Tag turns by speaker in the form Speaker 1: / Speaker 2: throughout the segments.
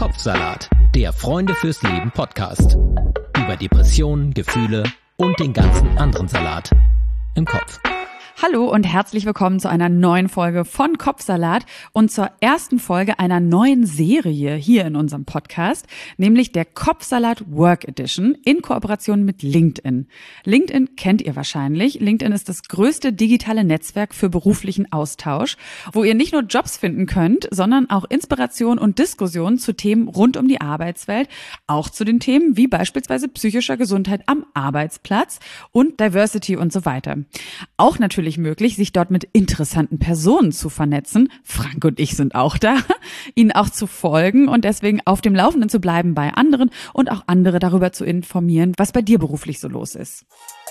Speaker 1: Kopfsalat, der Freunde fürs Leben Podcast. Über Depressionen, Gefühle und den ganzen anderen Salat im Kopf.
Speaker 2: Hallo und herzlich willkommen zu einer neuen Folge von Kopfsalat und zur ersten Folge einer neuen Serie hier in unserem Podcast, nämlich der Kopfsalat Work Edition in Kooperation mit LinkedIn. LinkedIn kennt ihr wahrscheinlich. LinkedIn ist das größte digitale Netzwerk für beruflichen Austausch, wo ihr nicht nur Jobs finden könnt, sondern auch Inspiration und Diskussionen zu Themen rund um die Arbeitswelt, auch zu den Themen wie beispielsweise psychischer Gesundheit am Arbeitsplatz und Diversity und so weiter. Auch natürlich möglich, sich dort mit interessanten Personen zu vernetzen. Frank und ich sind auch da, ihnen auch zu folgen und deswegen auf dem Laufenden zu bleiben bei anderen und auch andere darüber zu informieren, was bei dir beruflich so los ist.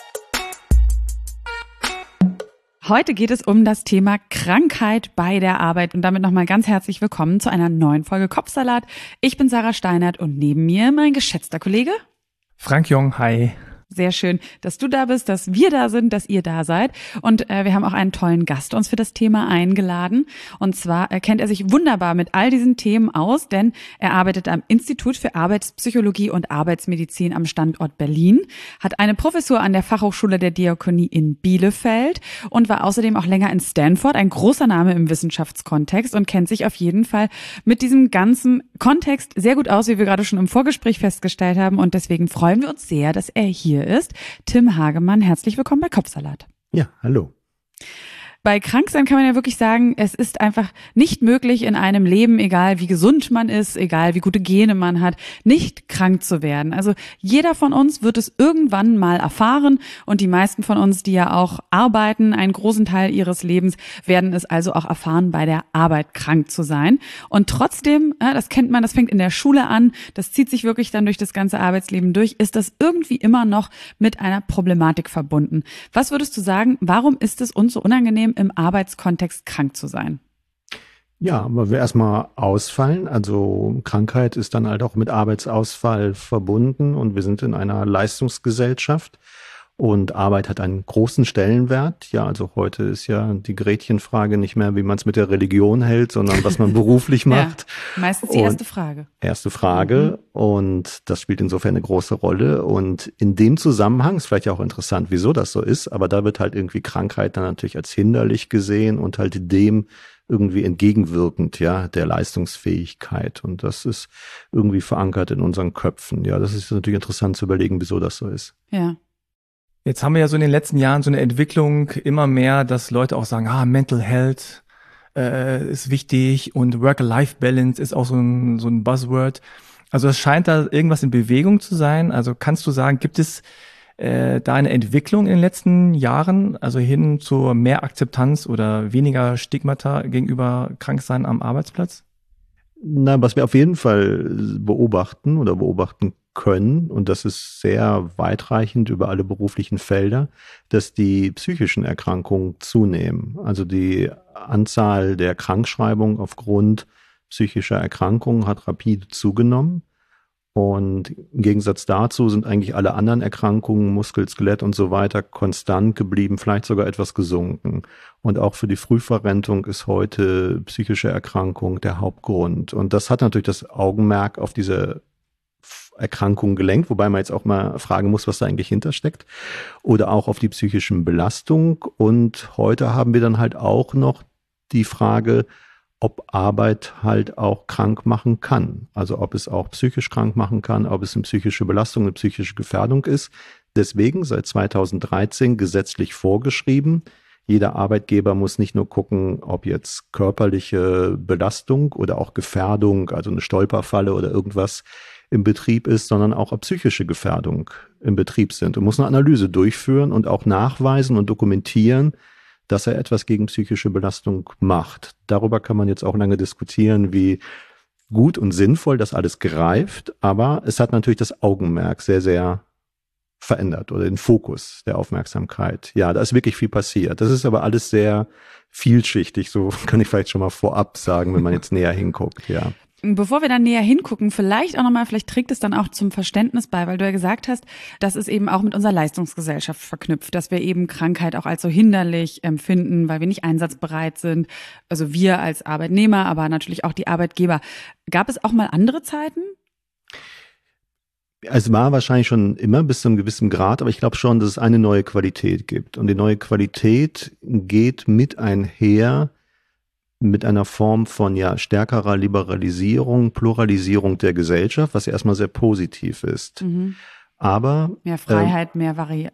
Speaker 2: Heute geht es um das Thema Krankheit bei der Arbeit und damit nochmal ganz herzlich willkommen zu einer neuen Folge Kopfsalat. Ich bin Sarah Steinert und neben mir mein geschätzter Kollege
Speaker 3: Frank Jong, hi.
Speaker 2: Sehr schön, dass du da bist, dass wir da sind, dass ihr da seid. Und wir haben auch einen tollen Gast uns für das Thema eingeladen. Und zwar kennt er sich wunderbar mit all diesen Themen aus, denn er arbeitet am Institut für Arbeitspsychologie und Arbeitsmedizin am Standort Berlin, hat eine Professur an der Fachhochschule der Diakonie in Bielefeld und war außerdem auch länger in Stanford, ein großer Name im Wissenschaftskontext und kennt sich auf jeden Fall mit diesem ganzen Kontext sehr gut aus, wie wir gerade schon im Vorgespräch festgestellt haben. Und deswegen freuen wir uns sehr, dass er hier ist. Tim Hagemann, herzlich willkommen bei Kopfsalat.
Speaker 4: Ja, hallo.
Speaker 2: Bei Kranksein kann man ja wirklich sagen, es ist einfach nicht möglich in einem Leben, egal wie gesund man ist, egal wie gute Gene man hat, nicht krank zu werden. Also jeder von uns wird es irgendwann mal erfahren und die meisten von uns, die ja auch arbeiten, einen großen Teil ihres Lebens, werden es also auch erfahren, bei der Arbeit krank zu sein. Und trotzdem, das kennt man, das fängt in der Schule an, das zieht sich wirklich dann durch das ganze Arbeitsleben durch, ist das irgendwie immer noch mit einer Problematik verbunden. Was würdest du sagen, warum ist es uns so unangenehm, im Arbeitskontext krank zu sein?
Speaker 4: Ja, aber wir erstmal ausfallen. Also Krankheit ist dann halt auch mit Arbeitsausfall verbunden und wir sind in einer Leistungsgesellschaft und Arbeit hat einen großen Stellenwert. Ja, also heute ist ja die Gretchenfrage nicht mehr, wie man es mit der Religion hält, sondern was man beruflich macht.
Speaker 2: Ja, meistens die erste Frage.
Speaker 4: Erste Frage und das spielt insofern eine große Rolle und in dem Zusammenhang ist vielleicht auch interessant, wieso das so ist, aber da wird halt irgendwie Krankheit dann natürlich als hinderlich gesehen und halt dem irgendwie entgegenwirkend, ja, der Leistungsfähigkeit und das ist irgendwie verankert in unseren Köpfen. Ja, das ist natürlich interessant zu überlegen, wieso das so ist.
Speaker 2: Ja.
Speaker 3: Jetzt haben wir ja so in den letzten Jahren so eine Entwicklung immer mehr, dass Leute auch sagen, Mental Health ist wichtig und Work-Life-Balance ist auch so ein Buzzword. Also es scheint da irgendwas in Bewegung zu sein. Also kannst du sagen, gibt es da eine Entwicklung in den letzten Jahren, also hin zu mehr Akzeptanz oder weniger Stigmata gegenüber Kranksein am Arbeitsplatz?
Speaker 4: Na, was wir auf jeden Fall beobachten können, und das ist sehr weitreichend über alle beruflichen Felder, dass die psychischen Erkrankungen zunehmen. Also die Anzahl der Krankschreibungen aufgrund psychischer Erkrankungen hat rapide zugenommen. Und im Gegensatz dazu sind eigentlich alle anderen Erkrankungen, Muskel, Skelett und so weiter, konstant geblieben, vielleicht sogar etwas gesunken. Und auch für die Frühverrentung ist heute psychische Erkrankung der Hauptgrund. Und das hat natürlich das Augenmerk auf diese Erkrankung gelenkt, wobei man jetzt auch mal fragen muss, was da eigentlich hintersteckt. Oder auch auf die psychischen Belastungen. Und heute haben wir dann halt auch noch die Frage, ob Arbeit halt auch krank machen kann. Also ob es auch psychisch krank machen kann, ob es eine psychische Belastung, eine psychische Gefährdung ist. Deswegen seit 2013 gesetzlich vorgeschrieben, jeder Arbeitgeber muss nicht nur gucken, ob jetzt körperliche Belastung oder auch Gefährdung, also eine Stolperfalle oder irgendwas im Betrieb ist, sondern auch ob psychische Gefährdung im Betrieb sind und muss eine Analyse durchführen und auch nachweisen und dokumentieren, dass er etwas gegen psychische Belastung macht. Darüber kann man jetzt auch lange diskutieren, wie gut und sinnvoll das alles greift, aber es hat natürlich das Augenmerk sehr, sehr verändert oder den Fokus der Aufmerksamkeit. Ja, da ist wirklich viel passiert. Das ist aber alles sehr vielschichtig, so kann ich vielleicht schon mal vorab sagen, wenn man jetzt näher hinguckt, ja.
Speaker 2: Bevor wir dann näher hingucken, vielleicht trägt es dann auch zum Verständnis bei, weil du ja gesagt hast, das ist eben auch mit unserer Leistungsgesellschaft verknüpft, dass wir eben Krankheit auch als so hinderlich empfinden, weil wir nicht einsatzbereit sind. Also wir als Arbeitnehmer, aber natürlich auch die Arbeitgeber. Gab es auch mal andere Zeiten?
Speaker 4: Es war wahrscheinlich schon immer bis zu einem gewissen Grad, aber ich glaube schon, dass es eine neue Qualität gibt. Und die neue Qualität geht mit einher mit einer Form von stärkerer Liberalisierung, Pluralisierung der Gesellschaft, was ja erstmal sehr positiv ist.
Speaker 2: Mhm.
Speaker 4: Aber
Speaker 2: mehr Freiheit, mehr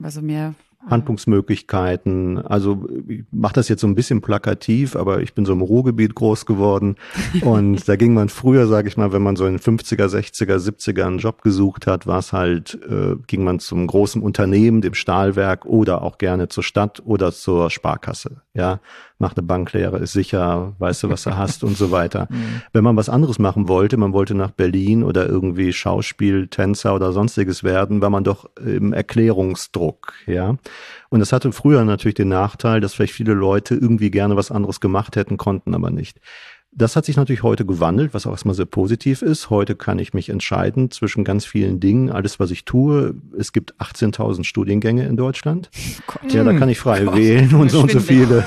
Speaker 4: Handlungsmöglichkeiten. Also ich mache das jetzt so ein bisschen plakativ, aber ich bin so im Ruhrgebiet groß geworden und da ging man früher, sage ich mal, wenn man so in 50er, 60er, 70er einen Job gesucht hat, war es halt, ging man zum großen Unternehmen, dem Stahlwerk oder auch gerne zur Stadt oder zur Sparkasse. Ja, mach eine Banklehre, ist sicher, weißt du, was du hast und so weiter. Mhm. Wenn man was anderes machen wollte, man wollte nach Berlin oder irgendwie Schauspiel, Tänzer oder sonstiges werden, war man doch im Erklärungsdruck, ja. Und das hatte früher natürlich den Nachteil, dass vielleicht viele Leute irgendwie gerne was anderes gemacht hätten, konnten aber nicht. Das hat sich natürlich heute gewandelt, was auch erstmal sehr positiv ist. Heute kann ich mich entscheiden zwischen ganz vielen Dingen, alles, was ich tue. Es gibt 18.000 Studiengänge in Deutschland. Oh ja, da kann ich frei wählen und so viele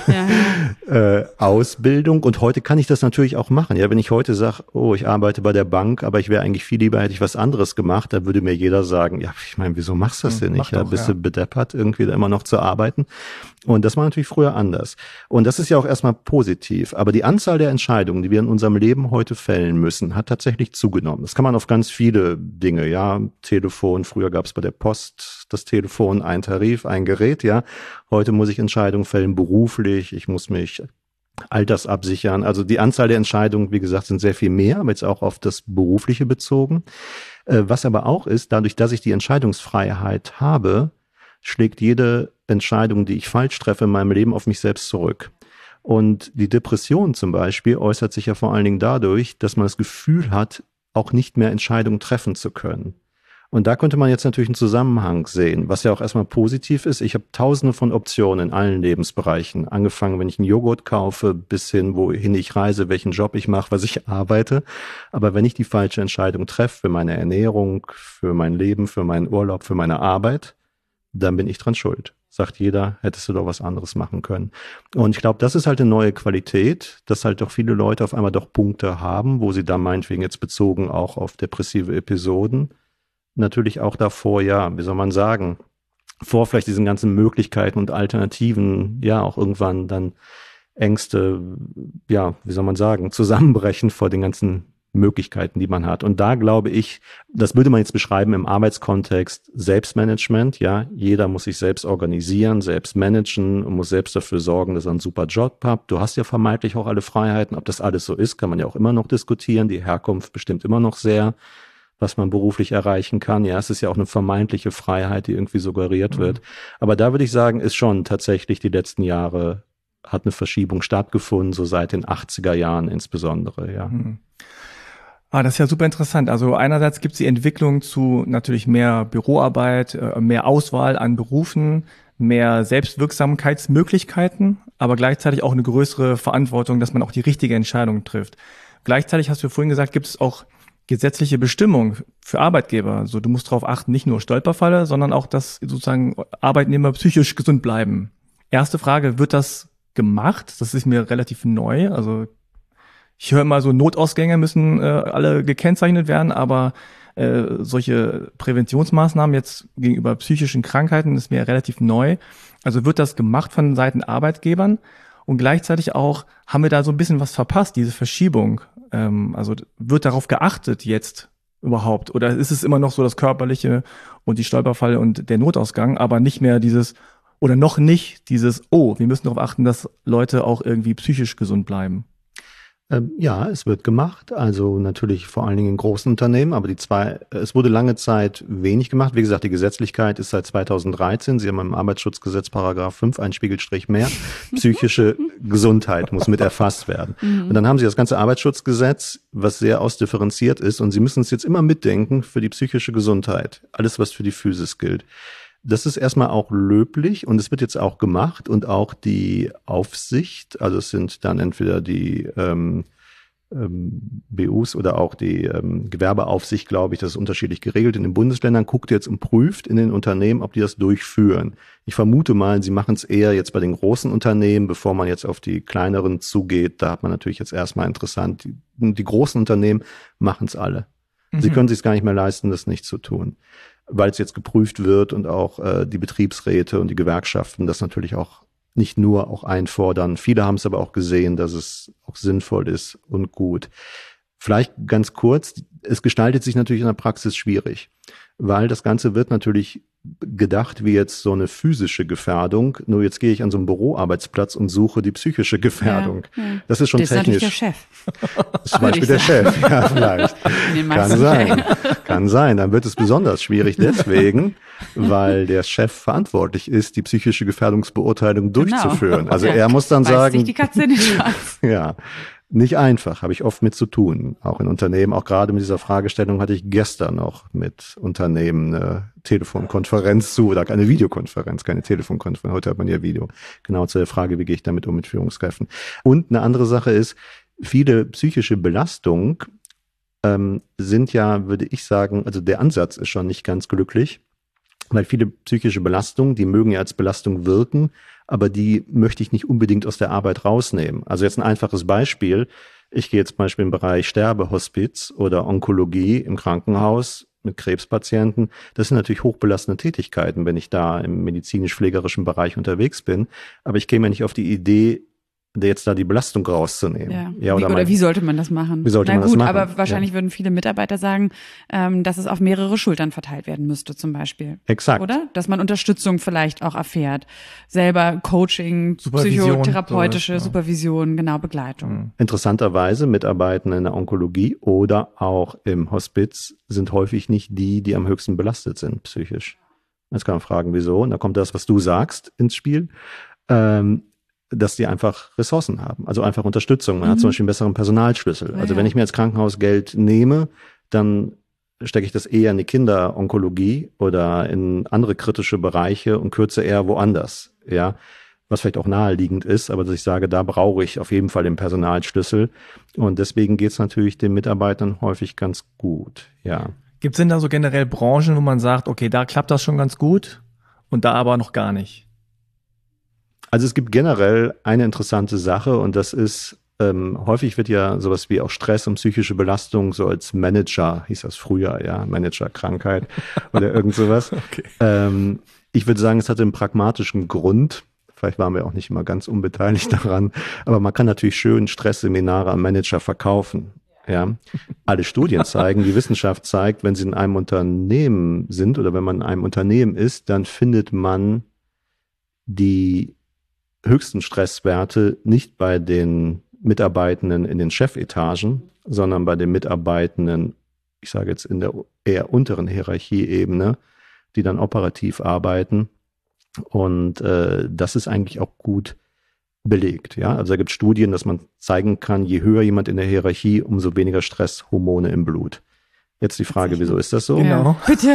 Speaker 4: Ausbildung. Und heute kann ich das natürlich auch machen. Ja, wenn ich heute sage, oh, ich arbeite bei der Bank, aber ich wäre eigentlich viel lieber, hätte ich was anderes gemacht, da würde mir jeder sagen, ja, ich meine, wieso machst du das denn nicht? Bist du bedeppert, irgendwie da immer noch zu arbeiten? Und das war natürlich früher anders. Und das ist ja auch erstmal positiv. Aber die Anzahl der Entscheidungen, die wir in unserem Leben heute fällen müssen, hat tatsächlich zugenommen. Das kann man auf ganz viele Dinge, ja, Telefon, früher gab es bei der Post das Telefon, ein Tarif, ein Gerät, ja. Heute muss ich Entscheidungen fällen beruflich, ich muss mich altersabsichern. Also die Anzahl der Entscheidungen, wie gesagt, sind sehr viel mehr, aber jetzt auch auf das Berufliche bezogen. Was aber auch ist, dadurch, dass ich die Entscheidungsfreiheit habe, schlägt jede Entscheidung, die ich falsch treffe, in meinem Leben auf mich selbst zurück. Und die Depression zum Beispiel äußert sich ja vor allen Dingen dadurch, dass man das Gefühl hat, auch nicht mehr Entscheidungen treffen zu können. Und da könnte man jetzt natürlich einen Zusammenhang sehen, was ja auch erstmal positiv ist. Ich habe tausende von Optionen in allen Lebensbereichen. Angefangen, wenn ich einen Joghurt kaufe, bis hin, wohin ich reise, welchen Job ich mache, was ich arbeite. Aber wenn ich die falsche Entscheidung treffe für meine Ernährung, für mein Leben, für meinen Urlaub, für meine Arbeit, dann bin ich dran schuld. Sagt jeder, hättest du doch was anderes machen können. Und ich glaube, das ist halt eine neue Qualität, dass halt doch viele Leute auf einmal doch Punkte haben, wo sie da meinetwegen jetzt bezogen auch auf depressive Episoden, natürlich auch davor, ja, wie soll man sagen, vor vielleicht diesen ganzen Möglichkeiten und Alternativen, ja, auch irgendwann dann Ängste, ja, wie soll man sagen, zusammenbrechen vor den ganzen Möglichkeiten, die man hat. Und da glaube ich, das würde man jetzt beschreiben im Arbeitskontext Selbstmanagement, ja. Jeder muss sich selbst organisieren, selbst managen und muss selbst dafür sorgen, dass er einen super Job hat. Du hast ja vermeintlich auch alle Freiheiten. Ob das alles so ist, kann man ja auch immer noch diskutieren. Die Herkunft bestimmt immer noch sehr, was man beruflich erreichen kann. Ja, es ist ja auch eine vermeintliche Freiheit, die irgendwie suggeriert wird. Aber da würde ich sagen, ist schon tatsächlich die letzten Jahre hat eine Verschiebung stattgefunden, so seit den 80er Jahren insbesondere, ja.
Speaker 3: Das ist ja super interessant. Also einerseits gibt es die Entwicklung zu natürlich mehr Büroarbeit, mehr Auswahl an Berufen, mehr Selbstwirksamkeitsmöglichkeiten, aber gleichzeitig auch eine größere Verantwortung, dass man auch die richtige Entscheidung trifft. Gleichzeitig hast du vorhin gesagt, gibt es auch gesetzliche Bestimmung für Arbeitgeber. Also du musst darauf achten, nicht nur Stolperfalle, sondern auch, dass sozusagen Arbeitnehmer psychisch gesund bleiben. Erste Frage, wird das gemacht? Das ist mir relativ neu. Also ich höre immer so, Notausgänge müssen alle gekennzeichnet werden, aber solche Präventionsmaßnahmen jetzt gegenüber psychischen Krankheiten ist mir relativ neu. Also wird das gemacht von Seiten Arbeitgebern und gleichzeitig auch haben wir da so ein bisschen was verpasst, diese Verschiebung. Also wird darauf geachtet jetzt überhaupt? Oder ist es immer noch so das Körperliche und die Stolperfalle und der Notausgang, aber nicht mehr dieses oder noch nicht dieses, oh, wir müssen darauf achten, dass Leute auch irgendwie psychisch gesund bleiben?
Speaker 4: Ja, es wird gemacht, also natürlich vor allen Dingen in großen Unternehmen, aber es wurde lange Zeit wenig gemacht. Wie gesagt, die Gesetzlichkeit ist seit 2013, Sie haben im Arbeitsschutzgesetz Paragraph 5 einen Spiegelstrich mehr, psychische Gesundheit muss mit erfasst werden. Und dann haben Sie das ganze Arbeitsschutzgesetz, was sehr ausdifferenziert ist und Sie müssen es jetzt immer mitdenken für die psychische Gesundheit, alles was für die Physis gilt. Das ist erstmal auch löblich und es wird jetzt auch gemacht und auch die Aufsicht, also es sind dann entweder die BUs oder auch die Gewerbeaufsicht, glaube ich, das ist unterschiedlich geregelt in den Bundesländern, guckt jetzt und prüft in den Unternehmen, ob die das durchführen. Ich vermute mal, sie machen es eher jetzt bei den großen Unternehmen, bevor man jetzt auf die kleineren zugeht. Da hat man natürlich jetzt erstmal interessant, die großen Unternehmen machen es alle. Sie können sich gar nicht mehr leisten, das nicht zu tun, weil es jetzt geprüft wird und auch die Betriebsräte und die Gewerkschaften das natürlich auch nicht nur auch einfordern. Viele haben es aber auch gesehen, dass es auch sinnvoll ist und gut. Vielleicht ganz kurz, es gestaltet sich natürlich in der Praxis schwierig, weil das Ganze wird natürlich gedacht wie jetzt so eine physische Gefährdung. Nur jetzt gehe ich an so einen Büroarbeitsplatz und suche die psychische Gefährdung. Ja. Das ist schon
Speaker 2: das
Speaker 4: technisch.
Speaker 2: Das ist natürlich der Chef.
Speaker 4: Das ist zum Beispiel der Chef, ja vielleicht. Kann sein. Kann sein. Dann wird es besonders schwierig deswegen, weil der Chef verantwortlich ist, die psychische Gefährdungsbeurteilung durchzuführen. Also er muss dann sagen.
Speaker 2: Sich die Katze in den Schwanz.
Speaker 4: Ja. Nicht einfach, habe ich oft mit zu tun, auch in Unternehmen. Auch gerade mit dieser Fragestellung hatte ich gestern noch mit Unternehmen eine Telefonkonferenz oder eine Videokonferenz, keine Telefonkonferenz. Heute hat man ja Video. Genau zu der Frage, wie gehe ich damit um mit Führungskräften. Und eine andere Sache ist, viele psychische Belastungen sind ja, würde ich sagen, also der Ansatz ist schon nicht ganz glücklich, weil viele psychische Belastungen, die mögen ja als Belastung wirken, aber die möchte ich nicht unbedingt aus der Arbeit rausnehmen. Also jetzt ein einfaches Beispiel. Ich gehe jetzt zum Beispiel im Bereich Sterbehospiz oder Onkologie im Krankenhaus mit Krebspatienten. Das sind natürlich hochbelastende Tätigkeiten, wenn ich da im medizinisch-pflegerischen Bereich unterwegs bin. Aber ich käme ja nicht auf die Idee, jetzt da die Belastung rauszunehmen.
Speaker 2: Ja, oder wie sollte man das machen?
Speaker 4: Wie sollte man das machen?
Speaker 2: Aber wahrscheinlich würden viele Mitarbeiter sagen, dass es auf mehrere Schultern verteilt werden müsste zum Beispiel.
Speaker 4: Exakt.
Speaker 2: Oder? Dass man Unterstützung vielleicht auch erfährt. Selber Coaching, psychotherapeutische Supervision, genau, Begleitung.
Speaker 4: Interessanterweise, Mitarbeitende in der Onkologie oder auch im Hospiz sind häufig nicht die, die am höchsten belastet sind psychisch. Jetzt kann man fragen, wieso? Und da kommt das, was du sagst, ins Spiel. Dass die einfach Ressourcen haben, also einfach Unterstützung. Man hat zum Beispiel einen besseren Personalschlüssel. Also wenn ich mir als Krankenhaus Geld nehme, dann stecke ich das eher in die Kinderonkologie oder in andere kritische Bereiche und kürze eher woanders. Ja, was vielleicht auch naheliegend ist, aber dass ich sage, da brauche ich auf jeden Fall den Personalschlüssel. Und deswegen geht es natürlich den Mitarbeitern häufig ganz gut. Ja.
Speaker 3: Gibt es denn da so generell Branchen, wo man sagt, okay, da klappt das schon ganz gut und da aber noch gar nicht?
Speaker 4: Also es gibt generell eine interessante Sache und das ist, häufig wird ja sowas wie auch Stress und psychische Belastung so als Manager, hieß das früher, ja, Managerkrankheit oder irgend sowas. Okay. Ich würde sagen, es hatte einen pragmatischen Grund. Vielleicht waren wir auch nicht immer ganz unbeteiligt daran, aber man kann natürlich schön Stressseminare am Manager verkaufen. Ja, alle Studien zeigen, die Wissenschaft zeigt, wenn Sie in einem Unternehmen sind oder wenn man in einem Unternehmen ist, dann findet man die höchsten Stresswerte nicht bei den Mitarbeitenden in den Chefetagen, sondern bei den Mitarbeitenden, ich sage jetzt in der eher unteren Hierarchieebene, die dann operativ arbeiten. Und das ist eigentlich auch gut belegt. Ja? Also da gibt es Studien, dass man zeigen kann, je höher jemand in der Hierarchie, umso weniger Stresshormone im Blut. Jetzt die Frage, wieso ist das so?
Speaker 2: Genau. Bitte.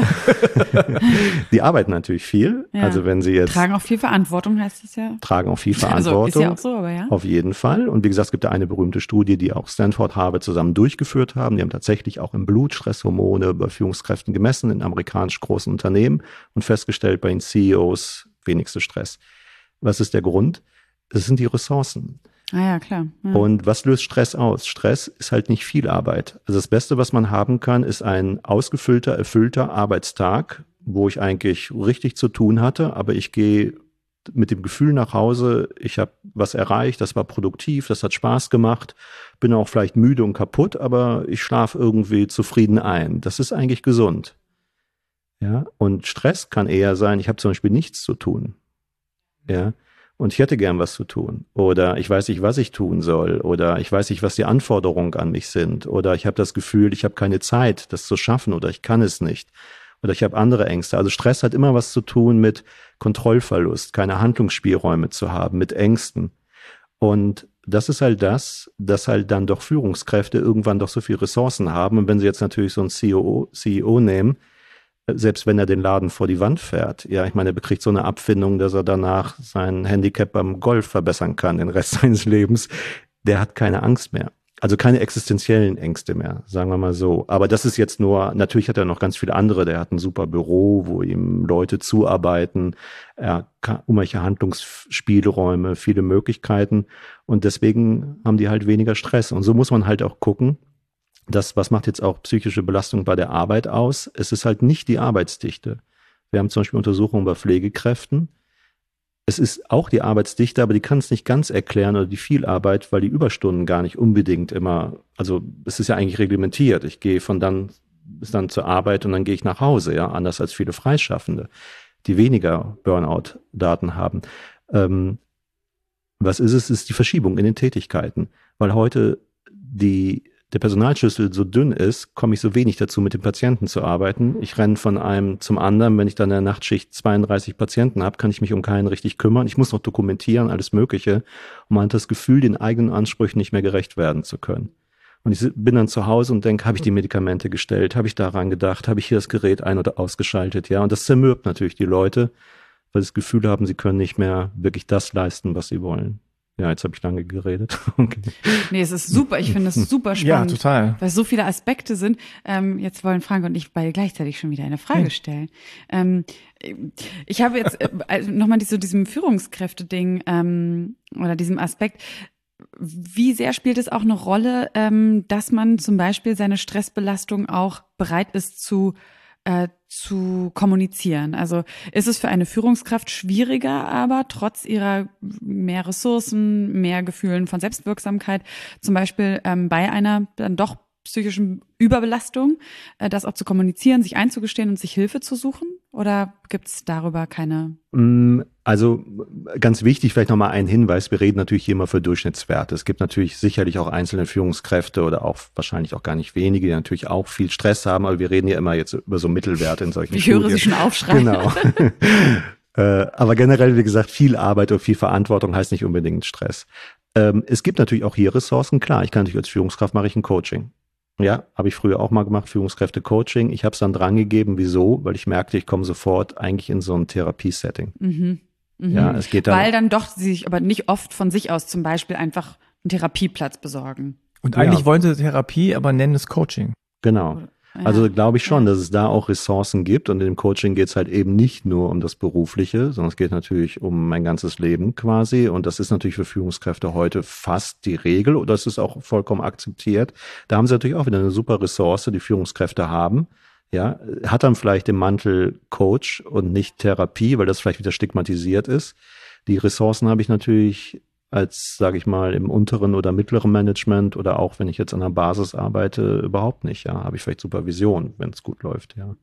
Speaker 4: Die arbeiten natürlich viel. Ja. Also wenn sie jetzt
Speaker 2: tragen auch viel Verantwortung, heißt es ja.
Speaker 4: Tragen auch viel Verantwortung.
Speaker 2: Also ist ja auch so, aber ja.
Speaker 4: Auf jeden Fall. Und wie gesagt, es gibt da eine berühmte Studie, die auch Stanford, Harvard zusammen durchgeführt haben. Die haben tatsächlich auch im Blut Stresshormone bei Führungskräften gemessen in amerikanisch großen Unternehmen und festgestellt, bei den CEOs wenigster Stress. Was ist der Grund? Das sind die Ressourcen.
Speaker 2: Ah ja, klar. Ja.
Speaker 4: Und was löst Stress aus? Stress ist halt nicht viel Arbeit. Also das Beste, was man haben kann, ist ein ausgefüllter, erfüllter Arbeitstag, wo ich eigentlich richtig zu tun hatte, aber ich gehe mit dem Gefühl nach Hause, ich habe was erreicht, das war produktiv, das hat Spaß gemacht, bin auch vielleicht müde und kaputt, aber ich schlafe irgendwie zufrieden ein. Das ist eigentlich gesund. Ja, und Stress kann eher sein, ich habe zum Beispiel nichts zu tun. Ja. Und ich hätte gern was zu tun. Oder ich weiß nicht, was ich tun soll. Oder ich weiß nicht, was die Anforderungen an mich sind. Oder ich habe das Gefühl, ich habe keine Zeit, das zu schaffen. Oder ich kann es nicht. Oder ich habe andere Ängste. Also Stress hat immer was zu tun mit Kontrollverlust, keine Handlungsspielräume zu haben, mit Ängsten. Und das ist halt das, dass halt dann doch Führungskräfte irgendwann doch so viele Ressourcen haben. Und wenn sie jetzt natürlich so einen CEO nehmen, selbst wenn er den Laden vor die Wand fährt. Ja, ich meine, er bekriegt so eine Abfindung, dass er danach sein Handicap beim Golf verbessern kann, den Rest seines Lebens. Der hat keine Angst mehr. Also keine existenziellen Ängste mehr, sagen wir mal so. Aber das ist jetzt nur, natürlich hat er noch ganz viele andere. Der hat ein super Büro, wo ihm Leute zuarbeiten. Er kann irgendwelche Handlungsspielräume, viele Möglichkeiten. Und deswegen haben die halt weniger Stress. Und so muss man halt auch gucken, was macht jetzt auch psychische Belastung bei der Arbeit aus? Es ist halt nicht die Arbeitsdichte. Wir haben zum Beispiel Untersuchungen bei Pflegekräften. Es ist auch die Arbeitsdichte, aber die kann es nicht ganz erklären oder die Vielarbeit, weil die Überstunden gar nicht unbedingt immer, also es ist ja eigentlich reglementiert. Ich gehe von dann bis dann zur Arbeit und dann gehe ich nach Hause, ja, anders als viele Freischaffende, die weniger Burnout-Daten haben. Was ist es? Es ist die Verschiebung in den Tätigkeiten, weil heute der Personalschlüssel so dünn ist, komme ich so wenig dazu, mit den Patienten zu arbeiten. Ich renne von einem zum anderen. Wenn ich dann in der Nachtschicht 32 Patienten habe, kann ich mich um keinen richtig kümmern. Ich muss noch dokumentieren, alles Mögliche. Und man hat das Gefühl, den eigenen Ansprüchen nicht mehr gerecht werden zu können. Und ich bin dann zu Hause und denke, habe ich die Medikamente gestellt? Habe ich daran gedacht? Habe ich hier das Gerät ein- oder ausgeschaltet? Ja, und das zermürbt natürlich die Leute, weil sie das Gefühl haben, sie können nicht mehr wirklich das leisten, was sie wollen. Ja, jetzt habe ich lange geredet. Okay.
Speaker 2: Nee, es ist super. Ich finde es super spannend.
Speaker 3: Ja, total.
Speaker 2: Weil es so viele Aspekte sind. Jetzt wollen Frank und ich beide gleichzeitig schon wieder eine Frage stellen. Ich habe jetzt nochmal zu diesem Führungskräfte-Ding oder diesem Aspekt. Wie sehr spielt es auch eine Rolle, dass man zum Beispiel seine Stressbelastung auch bereit ist zu kommunizieren? Also ist es für eine Führungskraft schwieriger, aber trotz ihrer mehr Ressourcen, mehr Gefühlen von Selbstwirksamkeit, zum Beispiel bei einer dann doch psychischen Überbelastung, das auch zu kommunizieren, sich einzugestehen und sich Hilfe zu suchen? Oder gibt es darüber keine?
Speaker 4: Also ganz wichtig, vielleicht nochmal ein Hinweis, wir reden natürlich hier immer für Durchschnittswerte. Es gibt natürlich sicherlich auch einzelne Führungskräfte oder auch wahrscheinlich auch gar nicht wenige, die natürlich auch viel Stress haben, aber wir reden ja immer jetzt über so Mittelwerte in solchen
Speaker 2: Ich
Speaker 4: Studien.
Speaker 2: höre Sie schon aufschreien.
Speaker 4: Genau. Aber generell, wie gesagt, viel Arbeit und viel Verantwortung heißt nicht unbedingt Stress. Es gibt natürlich auch hier Ressourcen, klar, ich kann natürlich als Führungskraft mache ich ein Coaching. Ja, habe ich früher auch mal gemacht, Führungskräfte-Coaching. Ich habe es dann dran gegeben. Wieso? Weil ich merkte, ich komme sofort eigentlich in so ein Therapiesetting. Ja, es geht dann.
Speaker 2: Weil dann doch sie sich aber nicht oft von sich aus zum Beispiel einfach einen Therapieplatz besorgen.
Speaker 3: Und eigentlich wollen sie Therapie, aber nennen es Coaching.
Speaker 4: Genau. Also glaube ich schon, dass es da auch Ressourcen gibt und in dem Coaching geht es halt eben nicht nur um das Berufliche, sondern es geht natürlich um mein ganzes Leben quasi und das ist natürlich für Führungskräfte heute fast die Regel oder es ist auch vollkommen akzeptiert. Da haben sie natürlich auch wieder eine super Ressource, die Führungskräfte haben. Ja, hat dann vielleicht den Mantel Coach und nicht Therapie, weil das vielleicht wieder stigmatisiert ist. Die Ressourcen habe ich natürlich als, sage ich mal, im unteren oder mittleren Management oder auch wenn ich jetzt an der Basis arbeite, überhaupt nicht. Ja, habe ich vielleicht Supervision, wenn es gut läuft, ja.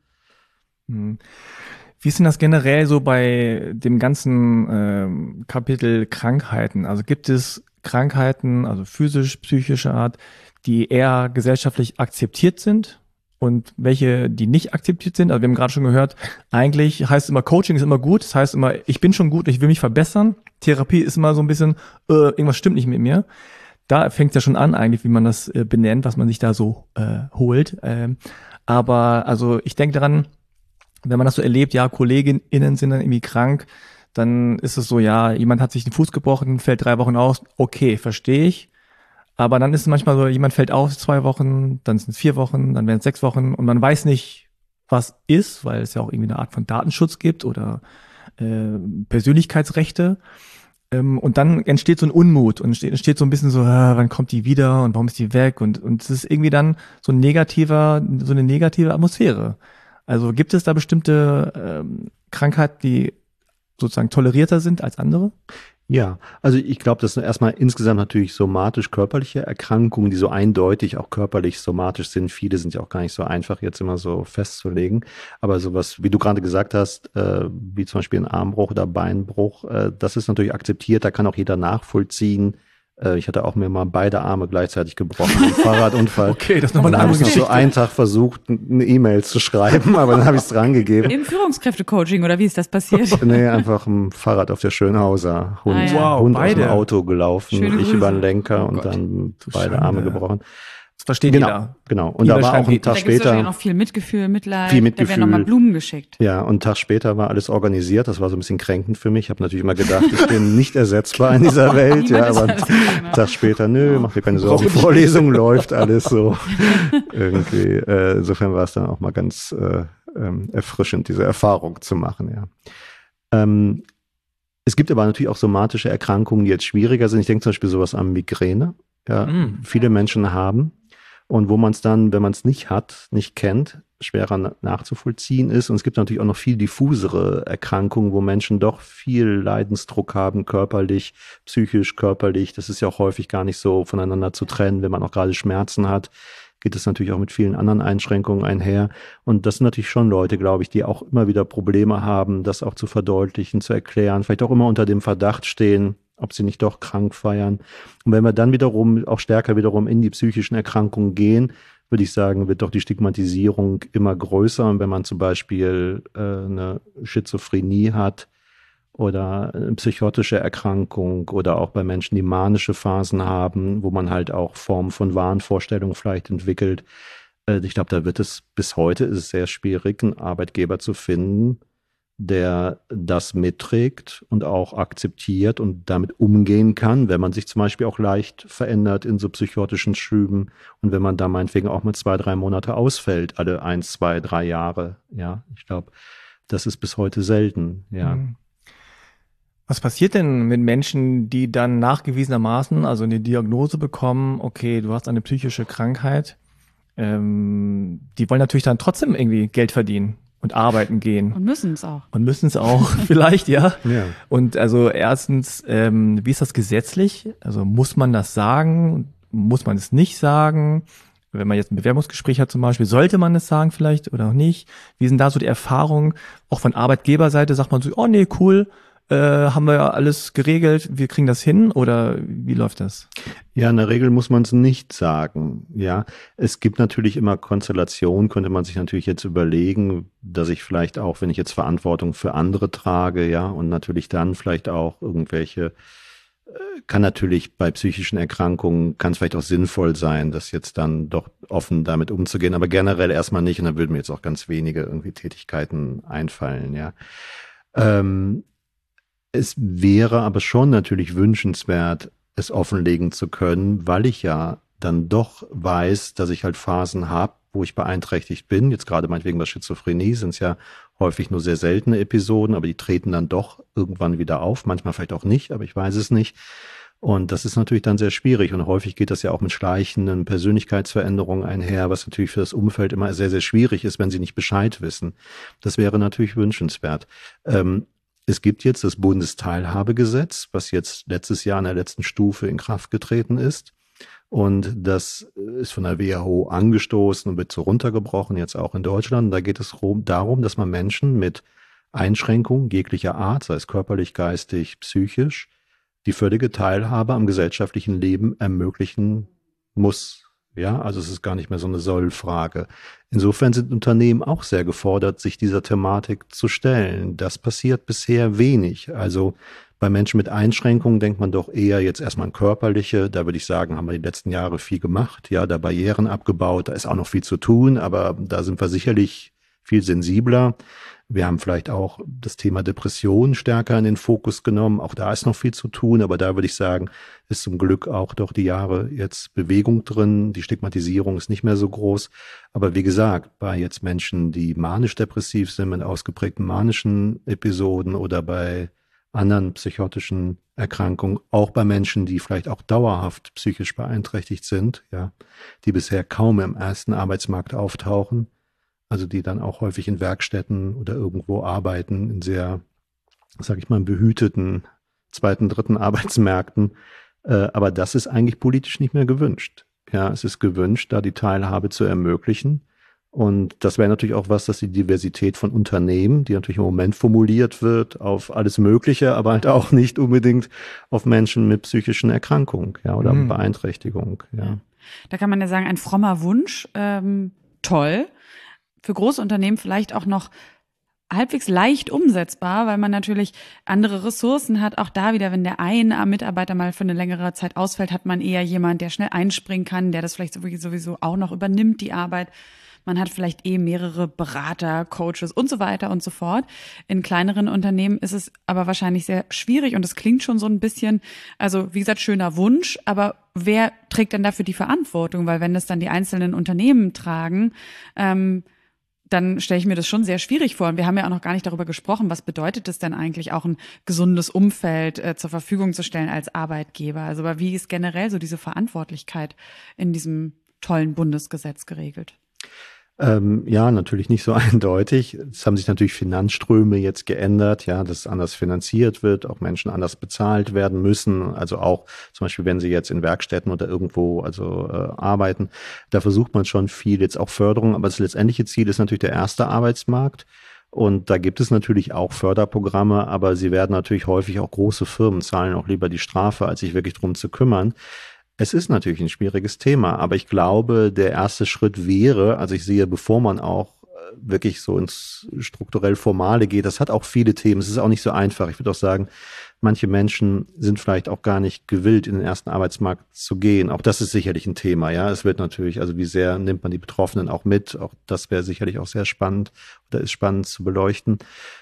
Speaker 3: Wie ist denn das generell so bei dem ganzen Kapitel Krankheiten? Also gibt es Krankheiten, also physisch, psychische Art, die eher gesellschaftlich akzeptiert sind? Und welche, die nicht akzeptiert sind? Also wir haben gerade schon gehört, eigentlich heißt immer, Coaching ist immer gut. Das heißt immer, ich bin schon gut, ich will mich verbessern. Therapie ist immer so ein bisschen, irgendwas stimmt nicht mit mir. Da fängt es ja schon an eigentlich, wie man das benennt, was man sich da so holt. Aber also ich denke daran, wenn man das so erlebt, ja, KollegInnen sind dann irgendwie krank, dann ist es so, ja, jemand hat sich den Fuß gebrochen, fällt 3 Wochen aus. Okay, verstehe ich. Aber dann ist es manchmal so, jemand fällt aus 2 Wochen, dann sind es 4 Wochen, dann werden es 6 Wochen und man weiß nicht, was ist, weil es ja auch irgendwie eine Art von Datenschutz gibt oder Persönlichkeitsrechte. Und dann entsteht so ein Unmut und entsteht so ein bisschen so, wann kommt die wieder und warum ist die weg? Und es ist irgendwie dann so eine negative Atmosphäre. Also gibt es da bestimmte Krankheiten, die sozusagen tolerierter sind als andere?
Speaker 4: Ja, also ich glaube, das sind erstmal insgesamt natürlich somatisch-körperliche Erkrankungen, die so eindeutig auch körperlich somatisch sind. Viele sind ja auch gar nicht so einfach jetzt immer so festzulegen. Aber sowas, wie du gerade gesagt hast, wie zum Beispiel ein Armbruch oder Beinbruch, das ist natürlich akzeptiert. Da kann auch jeder nachvollziehen. Ich hatte auch mir mal beide Arme gleichzeitig gebrochen im Fahrradunfall.
Speaker 3: Okay, das ist nochmal
Speaker 4: eine
Speaker 3: eine
Speaker 4: andere
Speaker 3: Geschichte.
Speaker 4: So einen Tag versucht, eine E-Mail zu schreiben, aber dann habe ich es dran gegeben.
Speaker 2: Im Führungskräfte-Coaching oder wie ist das passiert?
Speaker 4: Nee, einfach ein Fahrrad auf der Schönhauser. Hund,
Speaker 2: Ah, ja.
Speaker 3: Wow,
Speaker 4: Hund aus
Speaker 3: beide.
Speaker 4: dem Auto gelaufen,
Speaker 2: Schöne
Speaker 4: ich
Speaker 2: Grüße.
Speaker 4: über den Lenker und
Speaker 3: Gott,
Speaker 4: dann
Speaker 3: du
Speaker 4: beide
Speaker 3: Schande.
Speaker 4: Arme gebrochen.
Speaker 3: Das versteht jeder.
Speaker 4: Genau. Und da war auch ein Tag
Speaker 2: später. Da gibt es wahrscheinlich noch viel Mitgefühl, Mitleid. Da werden nochmal Blumen geschickt.
Speaker 4: Ja, und einen Tag später war alles organisiert. Das war so ein bisschen kränkend für mich. Ich habe natürlich immer gedacht, ich bin nicht ersetzbar in dieser Welt. Ja, aber einen Tag später, mach dir keine Sorgen, die Vorlesung läuft alles so. Irgendwie. Insofern war es dann auch mal ganz erfrischend, diese Erfahrung zu machen. Ja. Es gibt aber natürlich auch somatische Erkrankungen, die jetzt schwieriger sind. Ich denke zum Beispiel sowas an Migräne. Ja, viele Menschen haben. Und wo man es dann, wenn man es nicht hat, nicht kennt, schwerer nachzuvollziehen ist. Und es gibt natürlich auch noch viel diffusere Erkrankungen, wo Menschen doch viel Leidensdruck haben, körperlich, psychisch, körperlich. Das ist ja auch häufig gar nicht so voneinander zu trennen. Wenn man auch gerade Schmerzen hat, geht es natürlich auch mit vielen anderen Einschränkungen einher. Und das sind natürlich schon Leute, glaube ich, die auch immer wieder Probleme haben, das auch zu verdeutlichen, zu erklären, vielleicht auch immer unter dem Verdacht stehen, ob sie nicht doch krank feiern. Und wenn wir dann wiederum auch stärker wiederum in die psychischen Erkrankungen gehen, würde ich sagen, wird doch die Stigmatisierung immer größer. Und wenn man zum Beispiel eine Schizophrenie hat oder eine psychotische Erkrankung oder auch bei Menschen, die manische Phasen haben, wo man halt auch Formen von Wahnvorstellungen vielleicht entwickelt, ich glaube, da wird es bis heute ist es sehr schwierig, einen Arbeitgeber zu finden, der das mitträgt und auch akzeptiert und damit umgehen kann, wenn man sich zum Beispiel auch leicht verändert in so psychotischen Schüben und wenn man da meinetwegen auch mal 2-3 Monate ausfällt, alle 1, 2, 3 Jahre. Ja, ich glaube, das ist bis heute selten. Ja.
Speaker 3: Was passiert denn mit Menschen, die dann nachgewiesenermaßen, also eine Diagnose bekommen, okay, du hast eine psychische Krankheit, die wollen natürlich dann trotzdem irgendwie Geld verdienen und arbeiten gehen.
Speaker 2: Und müssen es auch.
Speaker 3: Und müssen es auch, vielleicht, ja.
Speaker 4: Ja.
Speaker 3: Und also erstens, wie ist das gesetzlich? Also muss man das sagen? Muss man es nicht sagen? Wenn man jetzt ein Bewerbungsgespräch hat zum Beispiel, sollte man es sagen vielleicht oder auch nicht? Wie sind da so die Erfahrungen? Auch von Arbeitgeberseite sagt man so, oh nee, cool, haben wir ja alles geregelt, wir kriegen das hin, oder wie läuft das?
Speaker 4: Ja, in der Regel muss man es nicht sagen. Ja, es gibt natürlich immer Konstellationen, könnte man sich natürlich jetzt überlegen, dass ich vielleicht auch, wenn ich jetzt Verantwortung für andere trage, ja, und natürlich dann vielleicht auch irgendwelche, kann natürlich bei psychischen Erkrankungen, kann es vielleicht auch sinnvoll sein, das jetzt dann doch offen damit umzugehen, aber generell erstmal nicht, und dann würden mir jetzt auch ganz wenige irgendwie Tätigkeiten einfallen, ja. Es wäre aber schon natürlich wünschenswert, es offenlegen zu können, weil ich ja dann doch weiß, dass ich halt Phasen habe, wo ich beeinträchtigt bin. Jetzt gerade meinetwegen bei Schizophrenie sind es ja häufig nur sehr seltene Episoden, aber die treten dann doch irgendwann wieder auf, manchmal vielleicht auch nicht, aber ich weiß es nicht. Und das ist natürlich dann sehr schwierig und häufig geht das ja auch mit schleichenden Persönlichkeitsveränderungen einher, was natürlich für das Umfeld immer sehr, sehr schwierig ist, wenn sie nicht Bescheid wissen. Das wäre natürlich wünschenswert. Es gibt jetzt das Bundesteilhabegesetz, was jetzt letztes Jahr in der letzten Stufe in Kraft getreten ist. Und das ist von der WHO angestoßen und wird so runtergebrochen, jetzt auch in Deutschland. Da geht es darum, dass man Menschen mit Einschränkungen jeglicher Art, sei es körperlich, geistig, psychisch, die völlige Teilhabe am gesellschaftlichen Leben ermöglichen muss. Ja, also es ist gar nicht mehr so eine Soll-Frage. Insofern sind Unternehmen auch sehr gefordert, sich dieser Thematik zu stellen. Das passiert bisher wenig. Also bei Menschen mit Einschränkungen denkt man doch eher jetzt erstmal an körperliche. Da würde ich sagen, haben wir die letzten Jahre viel gemacht. Ja, da Barrieren abgebaut. Da ist auch noch viel zu tun, aber da sind wir sicherlich viel sensibler. Wir haben vielleicht auch das Thema Depression stärker in den Fokus genommen. Auch da ist noch viel zu tun, aber da würde ich sagen, ist zum Glück auch doch die Jahre jetzt Bewegung drin. Die Stigmatisierung ist nicht mehr so groß. Aber wie gesagt, bei jetzt Menschen, die manisch-depressiv sind, mit ausgeprägten manischen Episoden oder bei anderen psychotischen Erkrankungen, auch bei Menschen, die vielleicht auch dauerhaft psychisch beeinträchtigt sind, ja, die bisher kaum im ersten Arbeitsmarkt auftauchen, also die dann auch häufig in Werkstätten oder irgendwo arbeiten, in sehr, sag ich mal, behüteten zweiten, dritten Arbeitsmärkten. Aber das ist eigentlich politisch nicht mehr gewünscht. Ja, es ist gewünscht, da die Teilhabe zu ermöglichen. Und das wäre natürlich auch was, dass die Diversität von Unternehmen, die natürlich im Moment formuliert wird auf alles Mögliche, aber halt auch nicht unbedingt auf Menschen mit psychischen Erkrankungen, ja, oder Beeinträchtigung. Ja.
Speaker 2: Da kann man ja sagen, ein frommer Wunsch, toll. Für große Unternehmen vielleicht auch noch halbwegs leicht umsetzbar, weil man natürlich andere Ressourcen hat. Auch da wieder, wenn der eine Mitarbeiter mal für eine längere Zeit ausfällt, hat man eher jemand, der schnell einspringen kann, der das vielleicht sowieso auch noch übernimmt, die Arbeit. Man hat vielleicht mehrere Berater, Coaches und so weiter und so fort. In kleineren Unternehmen ist es aber wahrscheinlich sehr schwierig und es klingt schon so ein bisschen, also wie gesagt, schöner Wunsch, aber wer trägt denn dafür die Verantwortung? Weil wenn das dann die einzelnen Unternehmen tragen, dann stelle ich mir das schon sehr schwierig vor. Und wir haben ja auch noch gar nicht darüber gesprochen, was bedeutet es denn eigentlich, auch ein gesundes Umfeld zur Verfügung zu stellen als Arbeitgeber? Also aber wie ist generell so diese Verantwortlichkeit in diesem tollen Bundesgesetz geregelt?
Speaker 4: Ja, natürlich nicht so eindeutig. Es haben sich natürlich Finanzströme jetzt geändert, ja, dass anders finanziert wird, auch Menschen anders bezahlt werden müssen. Also auch zum Beispiel, wenn sie jetzt in Werkstätten oder irgendwo arbeiten, da versucht man schon viel, jetzt auch Förderung. Aber das letztendliche Ziel ist natürlich der erste Arbeitsmarkt. Und da gibt es natürlich auch Förderprogramme, aber sie werden natürlich häufig auch große Firmen zahlen auch lieber die Strafe, als sich wirklich drum zu kümmern. Es ist natürlich ein schwieriges Thema, aber ich glaube, der erste Schritt wäre, also ich sehe, bevor man auch wirklich so ins strukturell Formale geht, das hat auch viele Themen, es ist auch nicht so einfach. Ich würde auch sagen, manche Menschen sind vielleicht auch gar nicht gewillt, in den ersten Arbeitsmarkt zu gehen. Auch das ist sicherlich ein Thema, ja. Es wird natürlich, also wie sehr nimmt man die Betroffenen auch mit? Auch das wäre sicherlich auch sehr spannend oder ist spannend zu beleuchten.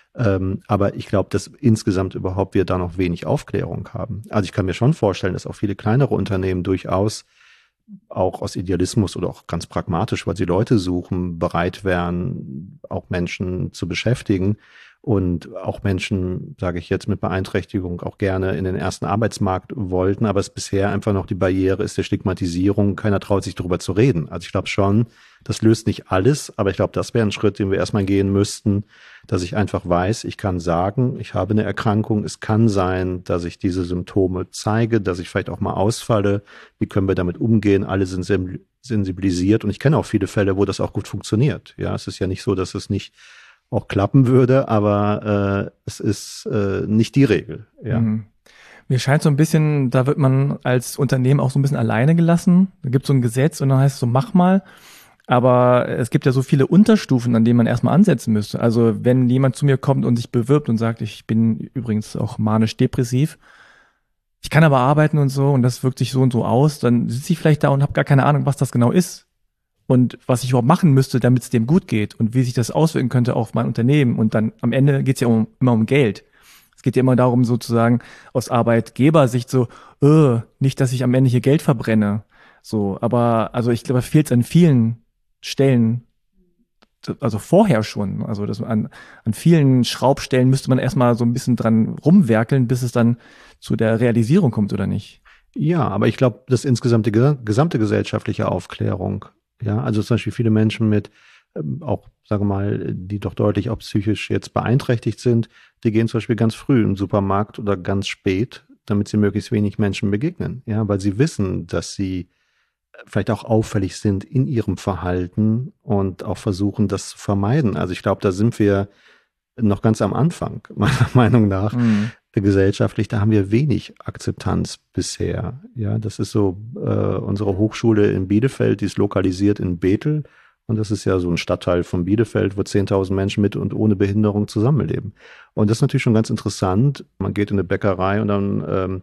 Speaker 4: Aber ich glaube, dass insgesamt überhaupt wir da noch wenig Aufklärung haben. Also ich kann mir schon vorstellen, dass auch viele kleinere Unternehmen durchaus auch aus Idealismus oder auch ganz pragmatisch, weil sie Leute suchen, bereit wären, auch Menschen zu beschäftigen und auch Menschen, sage ich jetzt, mit Beeinträchtigung auch gerne in den ersten Arbeitsmarkt wollten, aber es bisher einfach noch die Barriere ist der Stigmatisierung. Keiner traut sich darüber zu reden. Also ich glaube schon, das löst nicht alles, aber ich glaube, das wäre ein Schritt, den wir erstmal gehen müssten, dass ich einfach weiß, ich kann sagen, ich habe eine Erkrankung. Es kann sein, dass ich diese Symptome zeige, dass ich vielleicht auch mal ausfalle. Wie können wir damit umgehen? Alle sind sensibilisiert und ich kenne auch viele Fälle, wo das auch gut funktioniert. Ja, es ist ja nicht so, dass es nicht auch klappen würde, aber es ist nicht die Regel. Ja.
Speaker 3: Mhm. Mir scheint so ein bisschen, da wird man als Unternehmen auch so ein bisschen alleine gelassen. Da gibt es so ein Gesetz und dann heißt es so, mach mal. Aber es gibt ja so viele Unterstufen, an denen man erstmal ansetzen müsste. Also wenn jemand zu mir kommt und sich bewirbt und sagt, ich bin übrigens auch manisch-depressiv, ich kann aber arbeiten und so und das wirkt sich so und so aus, dann sitze ich vielleicht da und habe gar keine Ahnung, was das genau ist. Und was ich überhaupt machen müsste, damit es dem gut geht und wie sich das auswirken könnte auf mein Unternehmen. Und dann am Ende geht es ja immer um Geld. Es geht ja immer darum, sozusagen aus Arbeitgebersicht so, nicht, dass ich am Ende hier Geld verbrenne. So, aber also ich glaube, fehlt es an vielen Stellen, also vorher schon. Also das an vielen Schraubstellen müsste man erstmal so ein bisschen dran rumwerkeln, bis es dann zu der Realisierung kommt, oder nicht?
Speaker 4: Ja, aber ich glaube, das insgesamt die gesamte gesellschaftliche Aufklärung. Ja, also zum Beispiel viele Menschen mit auch, sagen wir mal, die doch deutlich auch psychisch jetzt beeinträchtigt sind, die gehen zum Beispiel ganz früh im Supermarkt oder ganz spät, damit sie möglichst wenig Menschen begegnen. Ja, weil sie wissen, dass sie vielleicht auch auffällig sind in ihrem Verhalten und auch versuchen, das zu vermeiden. Also ich glaube, da sind wir noch ganz am Anfang, meiner Meinung nach. Gesellschaftlich, da haben wir wenig Akzeptanz bisher. Ja, das ist so unsere Hochschule in Bielefeld, die ist lokalisiert in Bethel und das ist ja so ein Stadtteil von Bielefeld, wo 10.000 Menschen mit und ohne Behinderung zusammenleben. Und das ist natürlich schon ganz interessant. Man geht in eine Bäckerei und dann